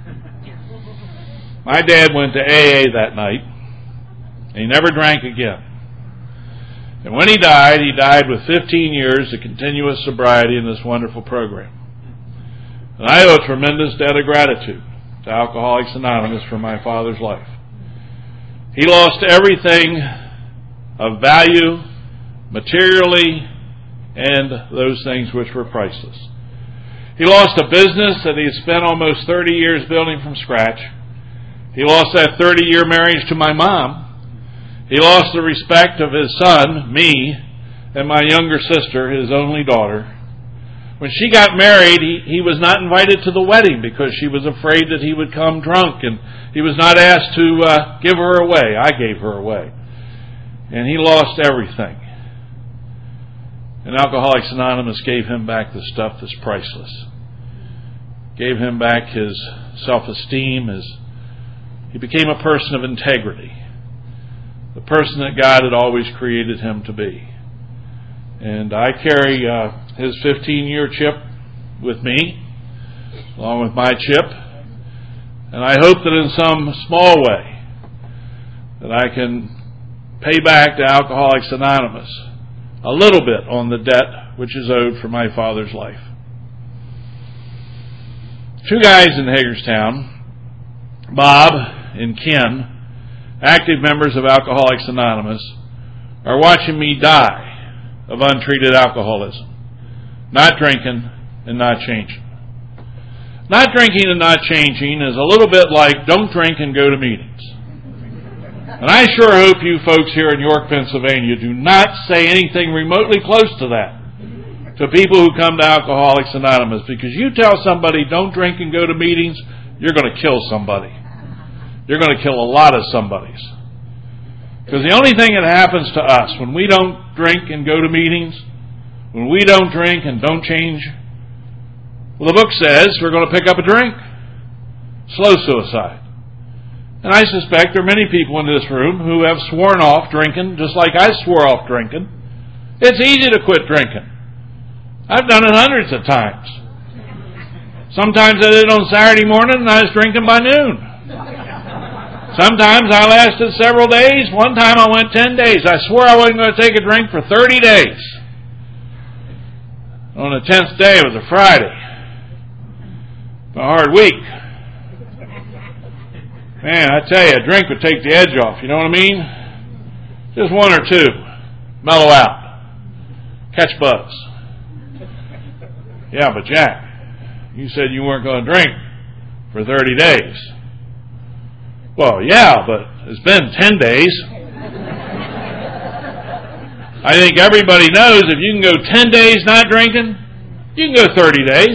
My dad went to A A that night, and he never drank again. And when he died, he died with fifteen years of continuous sobriety in this wonderful program. And I owe a tremendous debt of gratitude to Alcoholics Anonymous for my father's life. He lost everything of value, materially, and those things which were priceless. He lost a business that he had spent almost thirty years building from scratch. He lost that thirty-year marriage to my mom. He lost the respect of his son, me, and my younger sister, his only daughter. When she got married, he, he was not invited to the wedding because she was afraid that he would come drunk, and he was not asked to uh, give her away. I gave her away. And he lost everything. And Alcoholics Anonymous gave him back the stuff that's priceless. Gave him back his self-esteem. His, he became a person of integrity. The person that God had always created him to be. And I carry uh, his fifteen-year chip with me, along with my chip. And I hope that in some small way that I can pay back to Alcoholics Anonymous a little bit on the debt which is owed for my father's life. Two guys in Hagerstown, Bob and Ken, active members of Alcoholics Anonymous, are watching me die of untreated alcoholism. Not drinking and not changing. Not drinking and not changing is a little bit like don't drink and go to meetings. And I sure hope you folks here in York, Pennsylvania do not say anything remotely close to that to people who come to Alcoholics Anonymous, because you tell somebody don't drink and go to meetings, you're going to kill somebody. You're going to kill a lot of somebodies. Because the only thing that happens to us when we don't drink and go to meetings, when we don't drink and don't change, well, the book says we're going to pick up a drink. Slow suicide. And I suspect there are many people in this room who have sworn off drinking, just like I swore off drinking. It's easy to quit drinking. I've done it hundreds of times. Sometimes I did it on Saturday morning and I was drinking by noon. Sometimes I lasted several days. One time I went ten days. I swore I wasn't going to take a drink for thirty days. On the tenth day, it was a Friday. A hard week. Man, I tell you, a drink would take the edge off. You know what I mean? Just one or two. Mellow out. Catch buzz. Yeah, but Jack, you said you weren't going to drink for thirty days. Well, yeah, but it's been ten days. I think everybody knows if you can go ten days not drinking, you can go thirty days.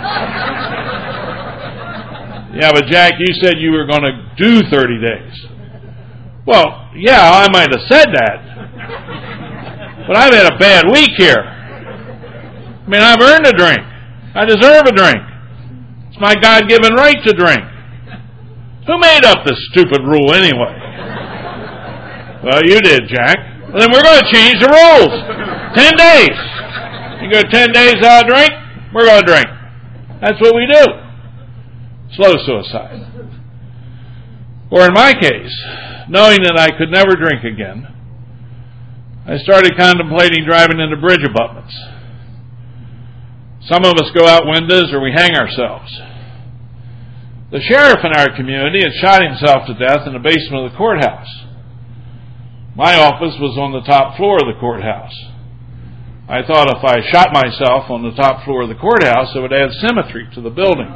Yeah, but Jack, you said you were going to do thirty days. Well, yeah, I might have said that. But I've had a bad week here. I mean, I've earned a drink. I deserve a drink. It's my God-given right to drink. Who made up this stupid rule anyway? Well, you did, Jack. Well, then we're going to change the rules. Ten days. You go ten days without a drink, we're going to drink. That's what we do. Slow suicide. Or in my case, knowing that I could never drink again, I started contemplating driving into bridge abutments. Some of us go out windows or we hang ourselves. The sheriff in our community had shot himself to death in the basement of the courthouse. My office was on the top floor of the courthouse. I thought if I shot myself on the top floor of the courthouse, it would add symmetry to the building.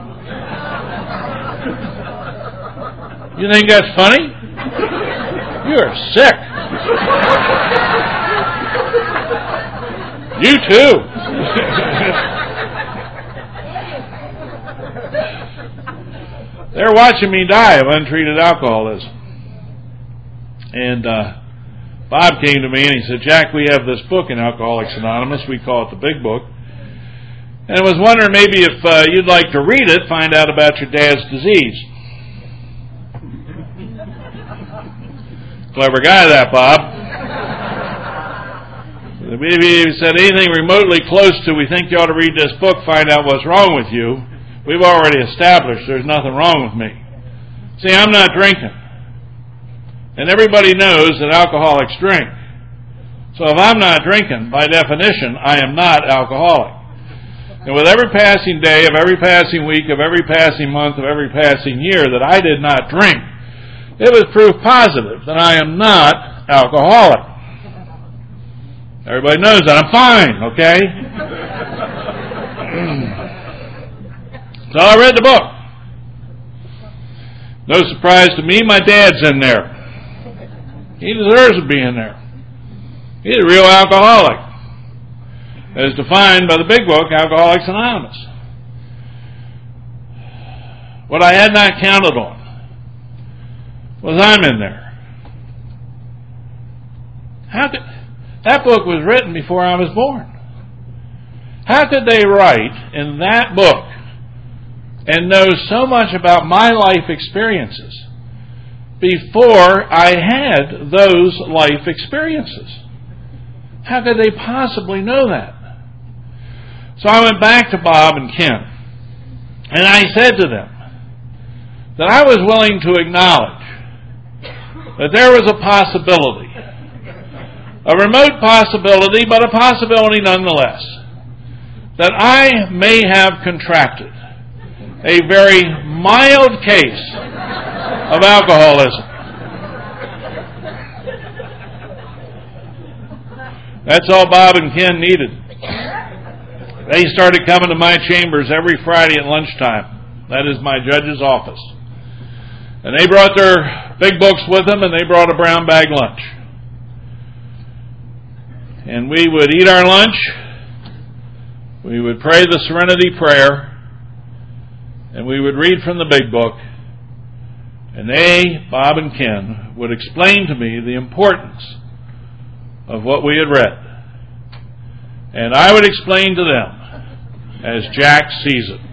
You think that's funny? You're sick. You too. They're watching me die of untreated alcoholism. And uh, Bob came to me and he said, Jack, we have this book in Alcoholics Anonymous. We call it the Big Book. And I was wondering maybe if uh, you'd like to read it, find out about your dad's disease. Clever guy, that Bob. If he said anything remotely close to, we think you ought to read this book, find out what's wrong with you, we've already established there's nothing wrong with me. See, I'm not drinking. And everybody knows that alcoholics drink. So if I'm not drinking, by definition, I am not alcoholic. And with every passing day, of every passing week, of every passing month, of every passing year that I did not drink, it was proof positive that I am not alcoholic. Everybody knows that. I'm fine, okay? So I read the book. No surprise to me, my dad's in there. He deserves to be in there. He's a real alcoholic, as defined by the big book, Alcoholics Anonymous. What I had not counted on was I'm in there. How could, that book was written before I was born. How could they write in that book and know so much about my life experiences before I had those life experiences? How could they possibly know that? So I went back to Bob and Ken, and I said to them that I was willing to acknowledge that there was a possibility, a remote possibility, but a possibility nonetheless, that I may have contracted a very mild case of alcoholism. That's all Bob and Ken needed. They started coming to my chambers every Friday at lunchtime. That is my judge's office. And they brought their big books with them, and they brought a brown bag lunch. And we would eat our lunch. We would pray the Serenity Prayer. And we would read from the big book. And they, Bob and Ken, would explain to me the importance of what we had read. And I would explain to them as Jack sees it.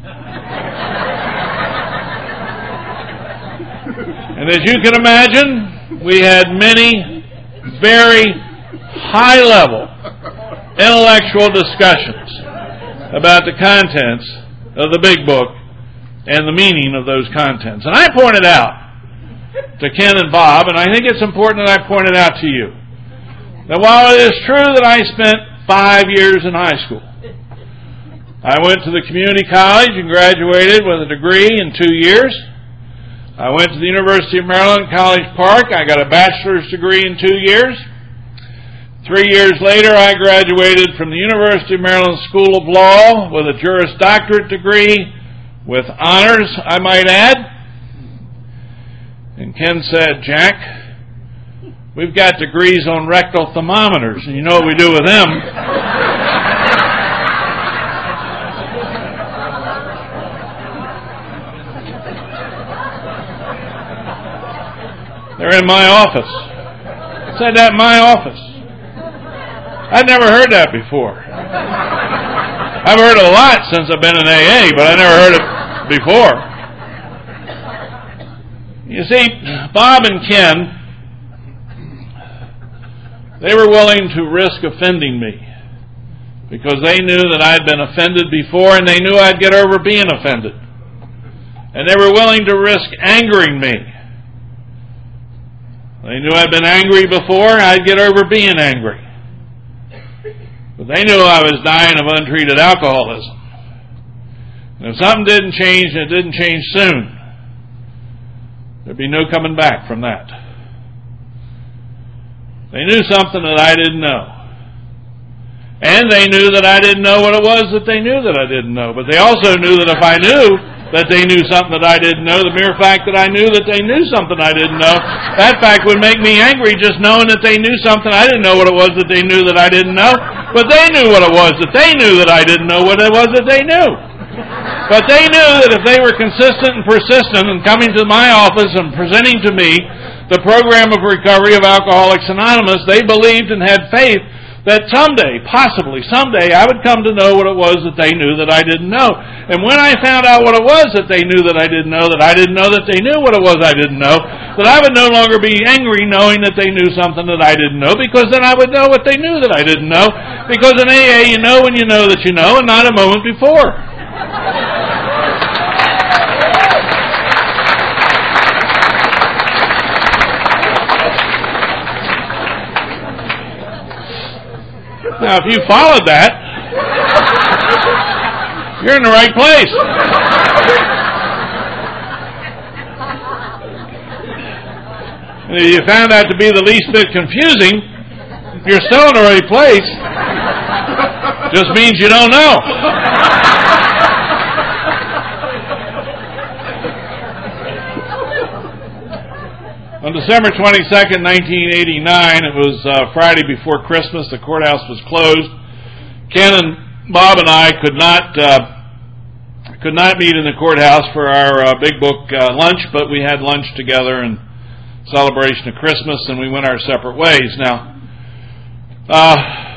And as you can imagine, we had many very high-level intellectual discussions about the contents of the big book and the meaning of those contents. And I pointed out to Ken and Bob, and I think it's important that I point it out to you, that while it is true that I spent five years in high school, I went to the community college and graduated with a degree in two years. I went to the University of Maryland, College Park. I got a bachelor's degree in two years. Three years later, I graduated from the University of Maryland School of Law with a Juris Doctorate degree, with honors, I might add. And Ken said, Jack, we've got degrees on rectal thermometers, and you know what we do with them. They're in my office. I said that in my office. I'd never heard that before. I've heard it a lot since I've been in A A, but I never heard it before. You see, Bob and Ken, they were willing to risk offending me because they knew that I'd been offended before, and they knew I'd get over being offended. And they were willing to risk angering me. They knew I'd been angry before, I'd get over being angry. But they knew I was dying of untreated alcoholism. And if something didn't change, and it didn't change soon, there'd be no coming back from that. They knew something that I didn't know. And they knew that I didn't know what it was that they knew that I didn't know. But they also knew that if I knew that they knew something that I didn't know, the mere fact that I knew that they knew something I didn't know, that fact would make me angry just knowing that they knew something. I didn't know what it was that they knew that I didn't know. But they knew what it was that they knew that I didn't know what it was that they knew. But they knew that if they were consistent and persistent in coming to my office and presenting to me the program of recovery of Alcoholics Anonymous, they believed and had faith that someday, possibly someday, I would come to know what it was that they knew that I didn't know. And when I found out what it was that they knew that I didn't know, that I didn't know that they knew what it was I didn't know, that I would no longer be angry knowing that they knew something that I didn't know, because then I would know what they knew that I didn't know. Because in A A, you know when you know that you know, and not a moment before. Now, if you followed that, you're in the right place. And if you found that to be the least bit confusing, you're still in the right place. Just means you don't know. On December twenty-second, nineteen eighty-nine, it was uh, Friday before Christmas. The courthouse was closed. Ken and Bob and I could not uh, could not meet in the courthouse for our uh, Big Book uh, lunch, but we had lunch together in celebration of Christmas, and we went our separate ways. Now, uh,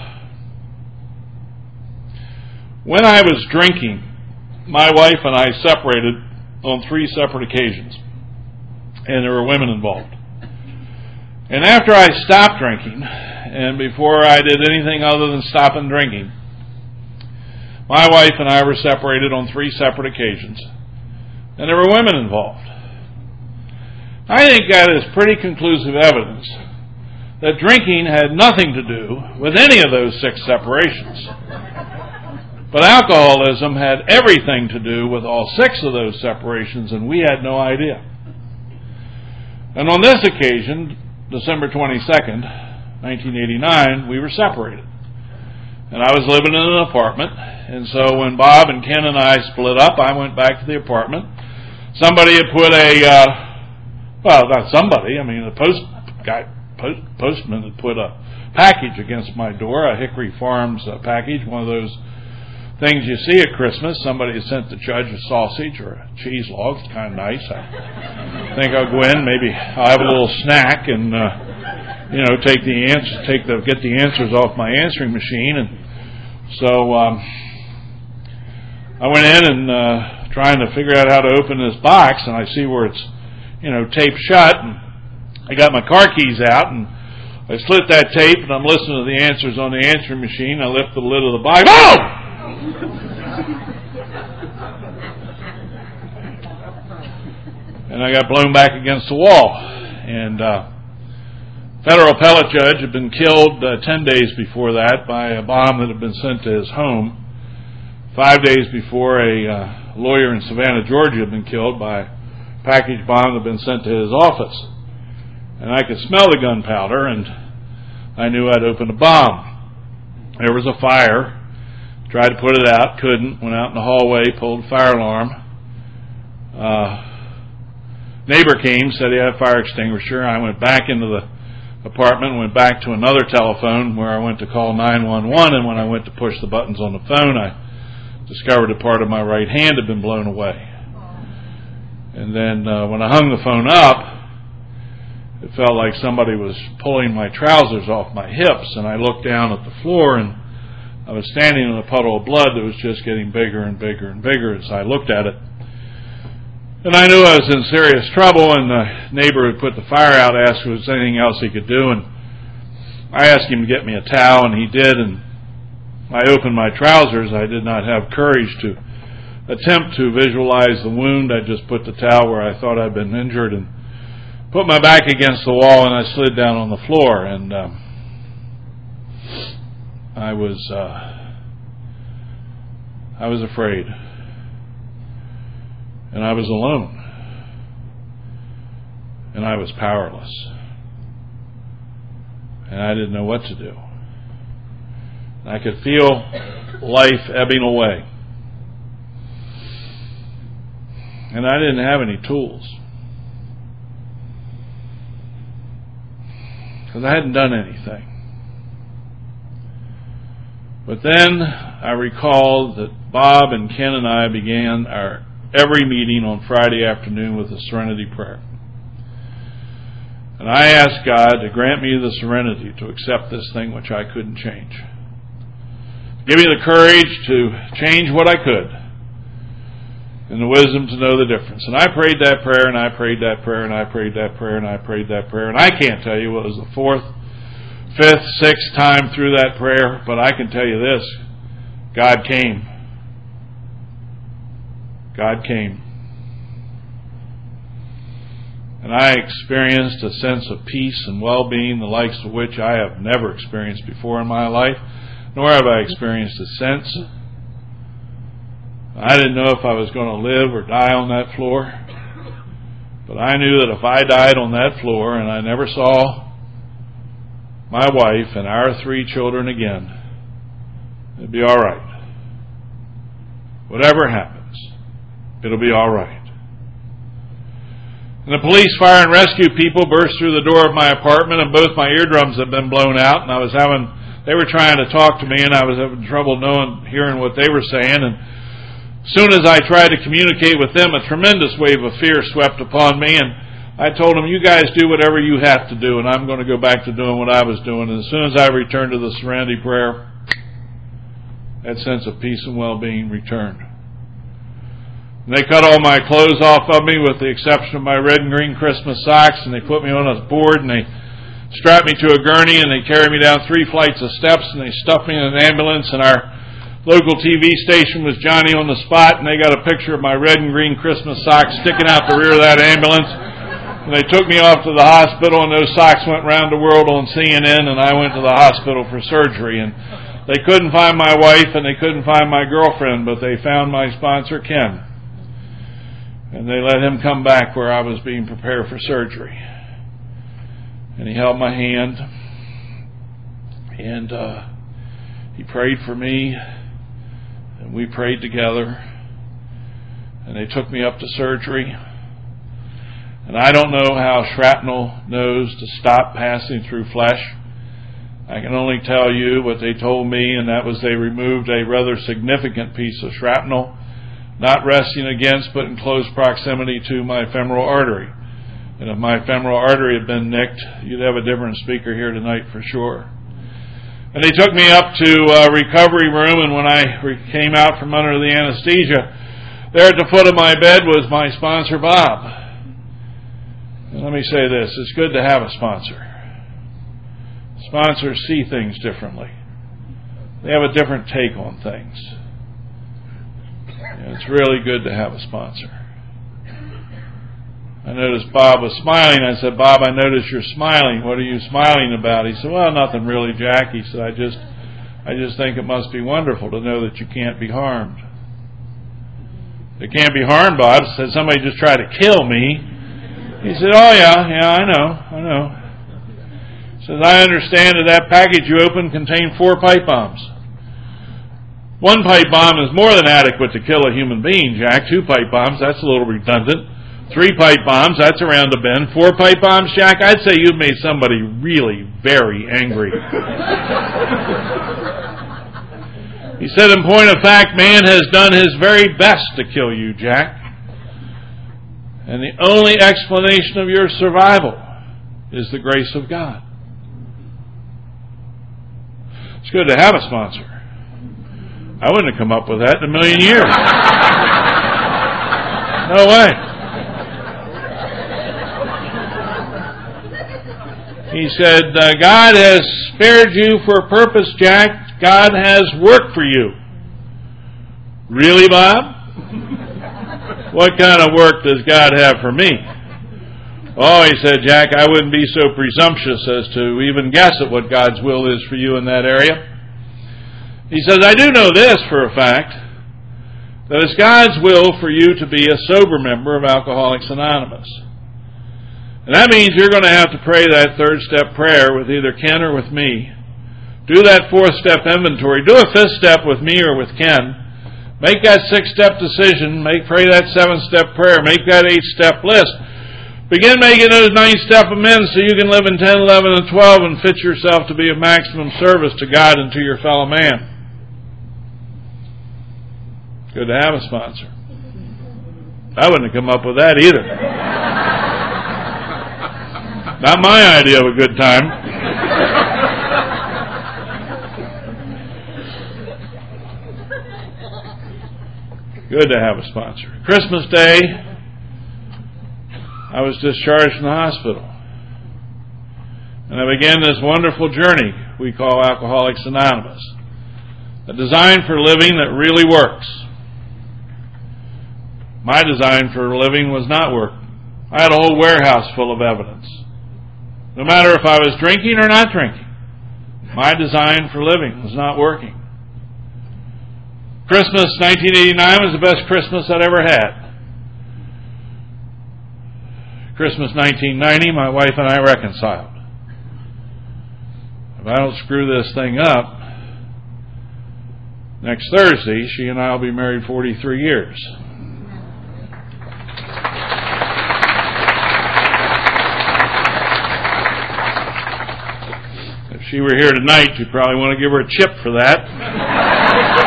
when I was drinking, my wife and I separated on three separate occasions, and there were women involved. And after I stopped drinking, and before I did anything other than stopping drinking, my wife and I were separated on three separate occasions, and there were women involved. I think that is pretty conclusive evidence that drinking had nothing to do with any of those six separations. But alcoholism had everything to do with all six of those separations, and we had no idea. And on this occasion, December twenty-second, nineteen eighty-nine, we were separated. And I was living in an apartment, and so when Bob and Ken and I split up, I went back to the apartment. Somebody had put a, uh, well, not somebody, I mean, the post guy, post, postman had put a package against my door, a Hickory Farms uh, package, one of those things you see at Christmas. Somebody has sent the judge a sausage or a cheese log. It's kind of nice. I think I'll go in. Maybe I'll have a little snack and uh, you know take the answers, take the get the answers off my answering machine. And so um, I went in and uh, trying to figure out how to open this box, and I see where it's you know taped shut. And I got my car keys out and I slit that tape, and I'm listening to the answers on the answering machine. I lift the lid of the box. Oh! And I got blown back against the wall. And uh, federal appellate judge had been killed uh, ten days before that by a bomb that had been sent to his home. Five days before, a uh, lawyer in Savannah, Georgia, had been killed by a package bomb that had been sent to his office. And I could smell the gunpowder, and I knew I'd opened a bomb. There was a fire. Tried to put it out, couldn't. Went out in the hallway, pulled the fire alarm. Uh, neighbor came, said he had a fire extinguisher. I went back into the apartment, went back to another telephone where I went to call nine one one, and when I went to push the buttons on the phone, I discovered a part of my right hand had been blown away. And then uh, when I hung the phone up, it felt like somebody was pulling my trousers off my hips, and I looked down at the floor, and I was standing in a puddle of blood that was just getting bigger and bigger and bigger as I looked at it. And I knew I was in serious trouble, and the neighbor who put the fire out asked if there was anything else he could do, and I asked him to get me a towel, and he did, and I opened my trousers. I did not have courage to attempt to visualize the wound. I just put the towel where I thought I'd been injured and put my back against the wall, and I slid down on the floor, and um, I was uh, I was afraid, and I was alone, and I was powerless, and I didn't know what to do. I could feel life ebbing away, and I didn't have any tools because I hadn't done anything. But then I recalled that Bob and Ken and I began our every meeting on Friday afternoon with a serenity prayer. And I asked God to grant me the serenity to accept this thing which I couldn't change. Give me the courage to change what I could, and the wisdom to know the difference. And I prayed that prayer, and I prayed that prayer, and I prayed that prayer, and I prayed that prayer. And I can't tell you what was the fourth, fifth, sixth time through that prayer, but I can tell you this, God came. God came. And I experienced a sense of peace and well-being, the likes of which I have never experienced before in my life, nor have I experienced a sense. I didn't know if I was going to live or die on that floor, but I knew that if I died on that floor and I never saw my wife and our three children again, it'd be all right. Whatever happens, it'll be all right. And the police, fire, and rescue people burst through the door of my apartment, and both my eardrums had been blown out, and I was having, they were trying to talk to me, and I was having trouble knowing, hearing what they were saying, and as soon as I tried to communicate with them, a tremendous wave of fear swept upon me, and I told them, you guys do whatever you have to do, and I'm going to go back to doing what I was doing. And as soon as I returned to the Serenity Prayer, that sense of peace and well-being returned. And they cut all my clothes off of me with the exception of my red and green Christmas socks, and they put me on a board, and they strapped me to a gurney, and they carried me down three flights of steps, and they stuffed me in an ambulance, and our local T V station was Johnny on the Spot, and they got a picture of my red and green Christmas socks sticking out the rear of that ambulance. And they took me off to the hospital, and those socks went round the world on C N N, and I went to the hospital for surgery. And they couldn't find my wife, and they couldn't find my girlfriend, but they found my sponsor, Ken. And they let him come back where I was being prepared for surgery. And he held my hand, and uh, he prayed for me, and we prayed together. And they took me up to surgery. And I don't know how shrapnel knows to stop passing through flesh. I can only tell you what they told me, and that was they removed a rather significant piece of shrapnel, not resting against but in close proximity to my femoral artery. And if my femoral artery had been nicked, you'd have a different speaker here tonight for sure. And they took me up to a recovery room, and when I came out from under the anesthesia, there at the foot of my bed was my sponsor, Bob. And let me say this, it's good to have a sponsor. Sponsors see things differently. They have a different take on things. And it's really good to have a sponsor. I noticed Bob was smiling. I said, Bob, I noticed you're smiling. What are you smiling about? He said, well, nothing really, Jack. He said, I just, I just think it must be wonderful to know that you can't be harmed. It can't be harmed, Bob. Said somebody just tried to kill me. He said, oh, yeah, yeah, I know, I know. He says, I understand that that package you opened contained four pipe bombs. One pipe bomb is more than adequate to kill a human being, Jack. Two pipe bombs, that's a little redundant. Three pipe bombs, that's around the bend. Four pipe bombs, Jack, I'd say you've made somebody really very angry. He said, in point of fact, man has done his very best to kill you, Jack. And the only explanation of your survival is the grace of God. It's good to have a sponsor. I wouldn't have come up with that in a million years. No way. He said, uh, God has spared you for a purpose, Jack. God has work for you. Really, Bob? What kind of work does God have for me? Oh, he said, Jack, I wouldn't be so presumptuous as to even guess at what God's will is for you in that area. He says, I do know this for a fact, that it's God's will for you to be a sober member of Alcoholics Anonymous. And that means you're going to have to pray that third step prayer with either Ken or with me. Do that fourth step inventory. Do a fifth step with me or with Ken. Make that six-step decision. Make pray that seven-step prayer. Make that eight-step list. Begin making those nine-step amends so you can live in ten, eleven, and twelve and fit yourself to be of maximum service to God and to your fellow man. Good to have a sponsor. I wouldn't have come up with that either. Not my idea of a good time. Good to have a sponsor. Christmas Day, I was discharged from the hospital. And I began this wonderful journey we call Alcoholics Anonymous. A design for living that really works. My design for living was not working. I had a whole warehouse full of evidence. No matter if I was drinking or not drinking, my design for living was not working. Christmas nineteen eighty-nine was the best Christmas I'd ever had. Christmas nineteen ninety, my wife and I reconciled. If I don't screw this thing up, next Thursday, she and I will be married forty-three years. If she were here tonight, you'd probably want to give her a chip for that.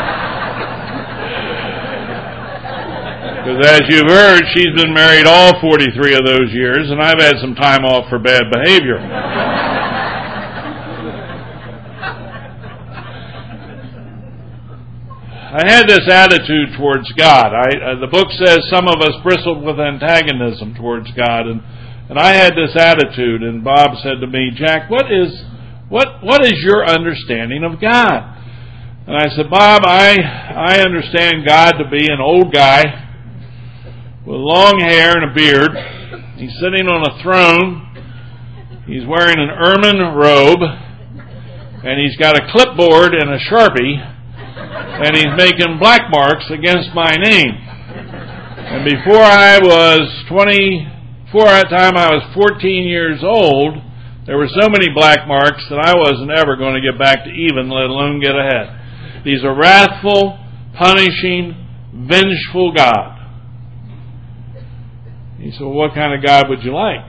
Because as you've heard, she's been married all forty-three of those years, and I've had some time off for bad behavior. I had this attitude towards God. I, uh, the book says some of us bristled with antagonism towards God, and, and I had this attitude. And Bob said to me, "Jack, what is what what is your understanding of God?" And I said, "Bob, I I understand God to be an old guy with long hair and a beard. He's sitting on a throne. He's wearing an ermine robe, and he's got a clipboard and a Sharpie." And he's making black marks against my name. And before I was twenty, before that time I was fourteen years old, there were so many black marks that I wasn't ever going to get back to even, let alone get ahead. He's a wrathful, punishing, vengeful God. He said, "Well, what kind of God would you like?"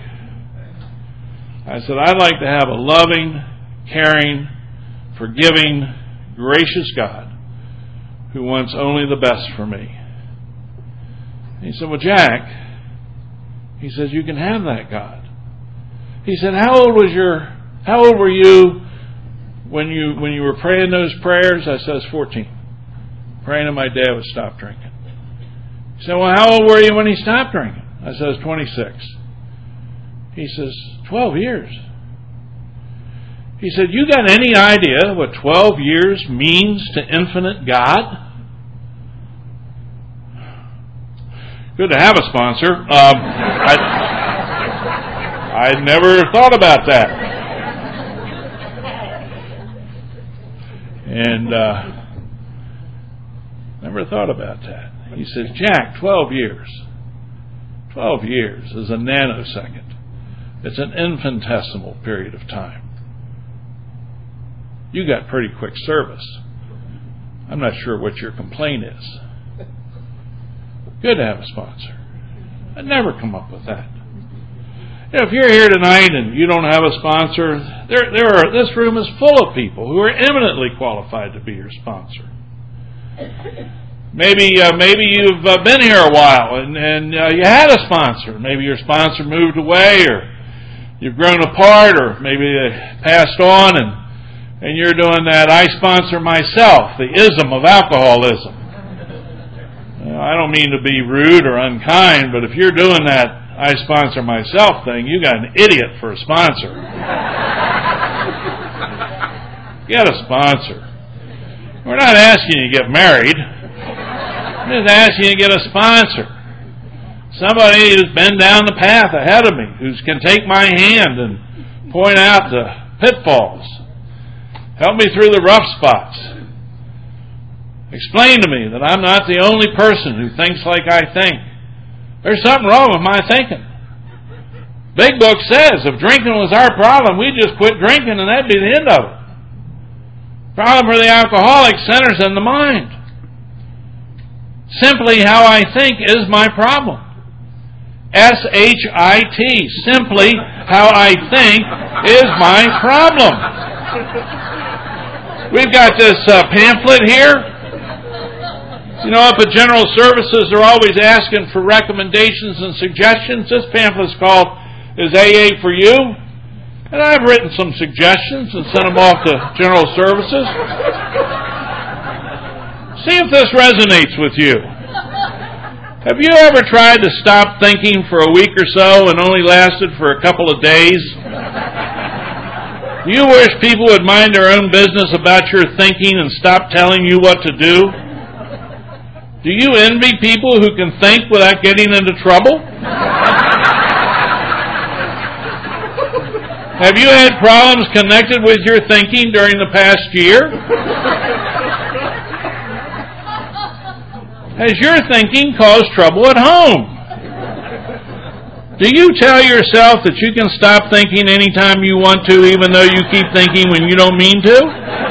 I said, "I'd like to have a loving, caring, forgiving, gracious God who wants only the best for me." And he said, "Well, Jack," he says, "you can have that God." He said, "How old was your, how old were you when you when you were praying those prayers?" I said, "I was fourteen. Praying that my dad would stop drinking." He said, "Well, how old were you when he stopped drinking?" I said, "I was twenty-six. He says, twelve years. He said, "You got any idea what twelve years means to infinite God?" Good to have a sponsor. Um, I, I never thought about that. And uh, never thought about that. He says, "Jack, twelve years. twelve years is a nanosecond. It's an infinitesimal period of time. You got pretty quick service. I'm not sure what your complaint is." Good to have a sponsor. I'd never come up with that. You know, if you're here tonight and you don't have a sponsor, there, there are. This room is full of people who are eminently qualified to be your sponsor. Maybe, uh, maybe you've uh, been here a while and, and uh, you had a sponsor. Maybe your sponsor moved away, or you've grown apart, or maybe they passed on, and and you're doing that "I sponsor myself," the ism of alcoholism. I don't mean to be rude or unkind, but if you're doing that "I sponsor myself" thing, you got an idiot for a sponsor. Get a sponsor. We're not asking you to get married. We're just asking you to get a sponsor. Somebody who's been down the path ahead of me, who can take my hand and point out the pitfalls. Help me through the rough spots. Explain to me that I'm not the only person who thinks like I think. There's something wrong with my thinking. Big Book says if drinking was our problem, we'd just quit drinking and that'd be the end of it. Problem for the alcoholic centers in the mind. Simply how I think is my problem. S H I T. Simply how I think is my problem. We've got this uh, pamphlet here. You know, up at General Services, they're always asking for recommendations and suggestions. This pamphlet's called "Is A A for You?" And I've written some suggestions and sent them off to General Services. See if this resonates with you. Have you ever tried to stop thinking for a week or so and only lasted for a couple of days? Do you wish people would mind their own business about your thinking and stop telling you what to do? Do you envy people who can think without getting into trouble? Have you had problems connected with your thinking during the past year? Has your thinking caused trouble at home? Do you tell yourself that you can stop thinking anytime you want to, even though you keep thinking when you don't mean to?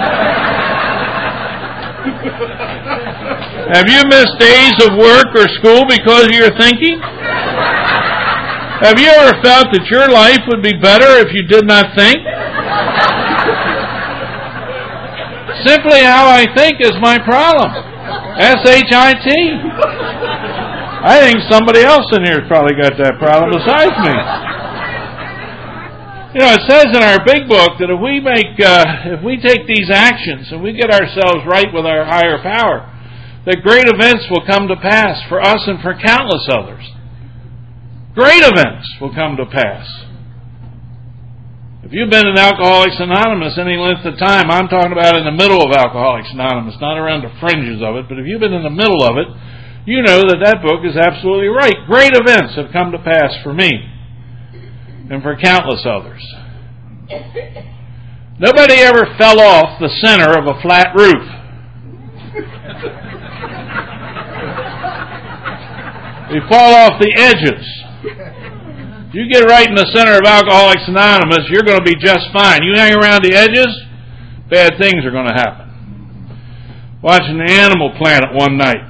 Have you missed days of work or school because of your thinking? Have you ever felt that your life would be better if you did not think? Simply how I think is my problem. S H I T. I think somebody else in here has probably got that problem besides me. You know, it says in our big book that if we make, uh, if we take these actions and we get ourselves right with our higher power, that great events will come to pass for us and for countless others. Great events will come to pass. If you've been in Alcoholics Anonymous any length of time, I'm talking about in the middle of Alcoholics Anonymous, not around the fringes of it, but if you've been in the middle of it, you know that that book is absolutely right. Great events have come to pass for me and for countless others. Nobody ever fell off the center of a flat roof. They fall off the edges. If you get right in the center of Alcoholics Anonymous, you're going to be just fine. You hang around the edges, bad things are going to happen. Watching the Animal Planet one night.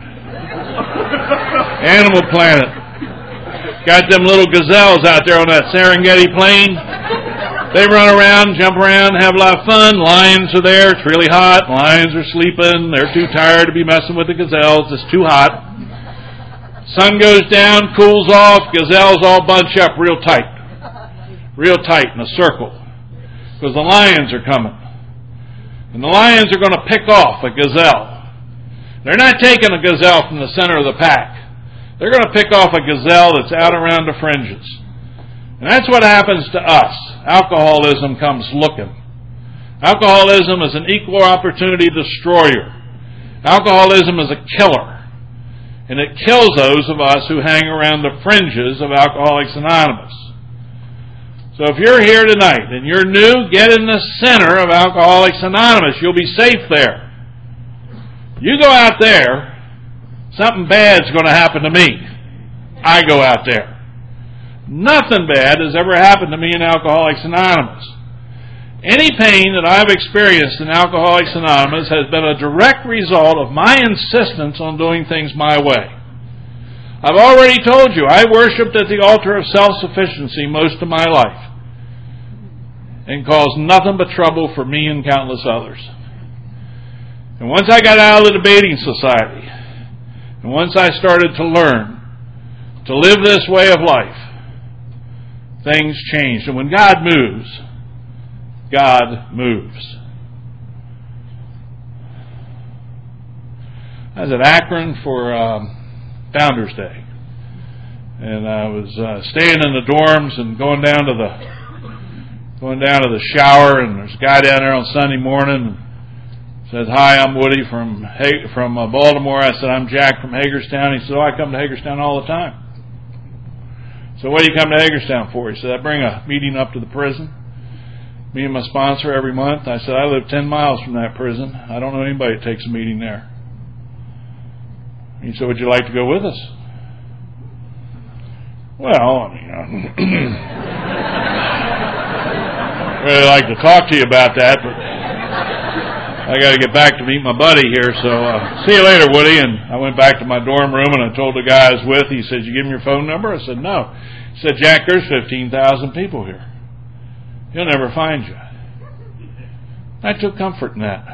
Animal Planet. Got them little gazelles out there on that Serengeti plain. They run around, jump around, have a lot of fun. Lions are there. It's really hot. Lions are sleeping. They're too tired to be messing with the gazelles. It's too hot. Sun goes down, cools off, gazelles all bunch up real tight. Real tight in a circle. Because the lions are coming. And the lions are going to pick off a gazelle. They're not taking a gazelle from the center of the pack. They're going to pick off a gazelle that's out around the fringes. And that's what happens to us. Alcoholism comes looking. Alcoholism is an equal opportunity destroyer. Alcoholism is a killer. And it kills those of us who hang around the fringes of Alcoholics Anonymous. So if you're here tonight and you're new, get in the center of Alcoholics Anonymous. You'll be safe there. You go out there, something bad's going to happen to me. I go out there. Nothing bad has ever happened to me in Alcoholics Anonymous. Any pain that I've experienced in Alcoholics Anonymous has been a direct result of my insistence on doing things my way. I've already told you, I worshipped at the altar of self-sufficiency most of my life and caused nothing but trouble for me and countless others. And once I got out of the debating society, and once I started to learn to live this way of life, things changed. And when God moves, God moves. I was at Akron for um, Founders Day, and I was uh, staying in the dorms and going down to the going down to the shower, and there's a guy down there on Sunday morning and says, "Hi, I'm Woody from ha- from uh, Baltimore." I said, "I'm Jack from Hagerstown." He said, "Oh, I come to Hagerstown all the time." So, "What do you come to Hagerstown for?" He said, "I bring a meeting up to the prison. Me and my sponsor every month." I said, "I live ten miles from that prison. I don't know anybody that takes a meeting there." He said, "Would you like to go with us?" Well, I mean, I'd really like to talk to you about that, but I got to get back to meet my buddy here, so uh, see you later, Woody. And I went back to my dorm room and I told the guy I was with. He said, "You give him your phone number?" I said, "No." He said, "Jack, there's fifteen thousand people here. He'll never find you." I took comfort in that.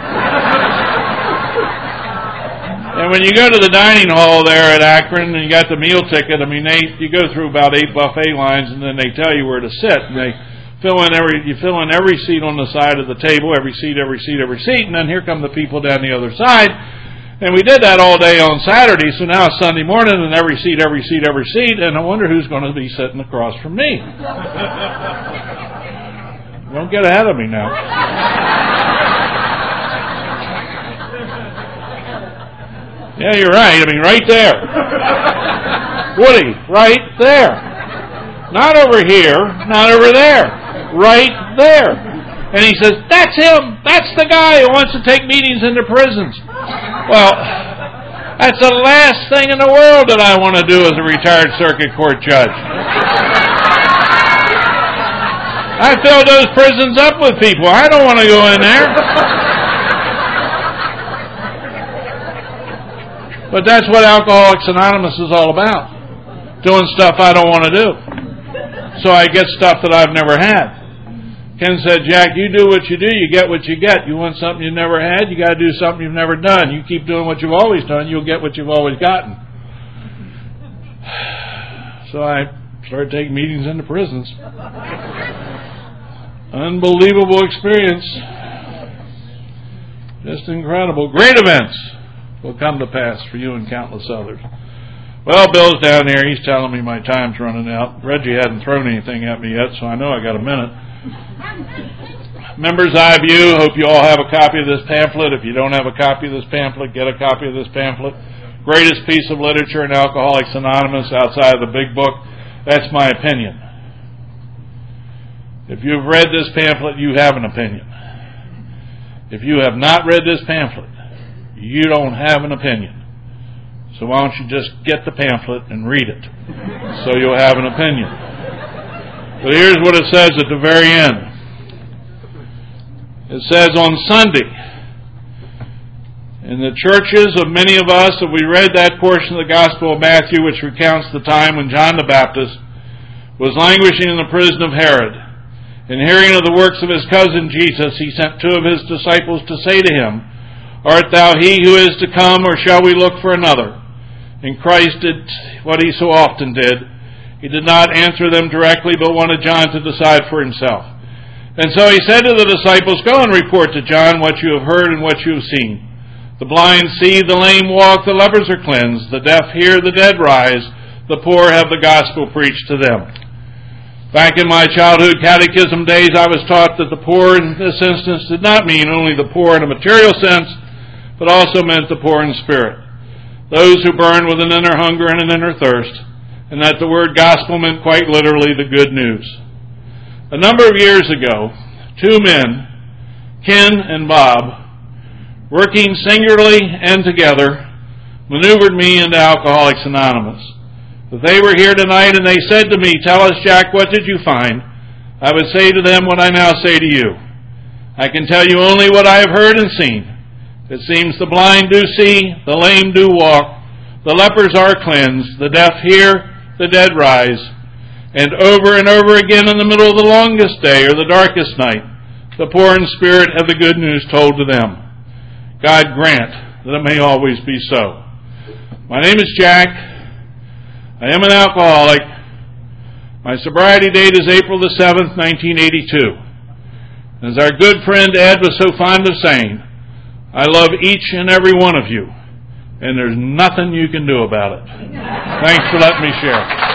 And when you go to the dining hall there at Akron and you got the meal ticket, I mean, they you go through about eight buffet lines and then they tell you where to sit, and they fill in every you fill in every seat on the side of the table, every seat, every seat, every seat, and then here come the people down the other side. And we did that all day on Saturday, so now it's Sunday morning, and every seat, every seat, every seat, and I wonder who's going to be sitting across from me. Don't get ahead of me now. Yeah, you're right. I mean, right there. Woody, right there. Not over here, not over there. Right there. And he says, that's him. That's the guy who wants to take meetings into prisons. Well, that's the last thing in the world that I want to do as a retired circuit court judge. I fill those prisons up with people. I don't want to go in there. But that's what Alcoholics Anonymous is all about. Doing stuff I don't want to do. So I get stuff that I've never had. Ken said, Jack, you do what you do, you get what you get. You want something you never had, you got to do something you've never done. You keep doing what you've always done, you'll get what you've always gotten. So I started taking meetings into prisons. Unbelievable experience. Just incredible. Great events will come to pass for you and countless others. Well, Bill's down here. He's telling me my time's running out. Reggie hadn't thrown anything at me yet, so I know I got a minute. Members I view, hope you all have a copy of this pamphlet. If you don't have a copy of this pamphlet, get a copy of this pamphlet. Greatest piece of literature in Alcoholics Anonymous outside of the big book. That's my opinion. If you've read this pamphlet, you have an opinion. If you have not read this pamphlet, you don't have an opinion. So why don't you just get the pamphlet and read it, so you'll have an opinion. But here's what it says at the very end. It says, on Sunday, in the churches of many of us, that we read that portion of the Gospel of Matthew which recounts the time when John the Baptist was languishing in the prison of Herod. And hearing of the works of his cousin Jesus, he sent two of his disciples to say to him, Art thou he who is to come, or shall we look for another? And Christ did what he so often did. He did not answer them directly, but wanted John to decide for himself. And so he said to the disciples, Go and report to John what you have heard and what you have seen. The blind see, the lame walk, the lepers are cleansed, the deaf hear, the dead rise, the poor have the gospel preached to them. Back in my childhood catechism days, I was taught that the poor in this instance did not mean only the poor in a material sense, but also meant the poor in spirit. Those who burn with an inner hunger and an inner thirst, and that the word gospel meant quite literally the good news. A number of years ago, two men, Ken and Bob, working singularly and together, maneuvered me into Alcoholics Anonymous. If they were here tonight and they said to me, Tell us, Jack, what did you find? I would say to them what I now say to you. I can tell you only what I have heard and seen. It seems the blind do see, the lame do walk, the lepers are cleansed, the deaf hear, the dead rise, and over and over again in the middle of the longest day or the darkest night, the poor in spirit have the good news told to them. God grant that it may always be so. My name is Jack. I am an alcoholic. My sobriety date is April the seventh, nineteen eighty-two. As our good friend Ed was so fond of saying, I love each and every one of you, and there's nothing you can do about it. Thanks for letting me share.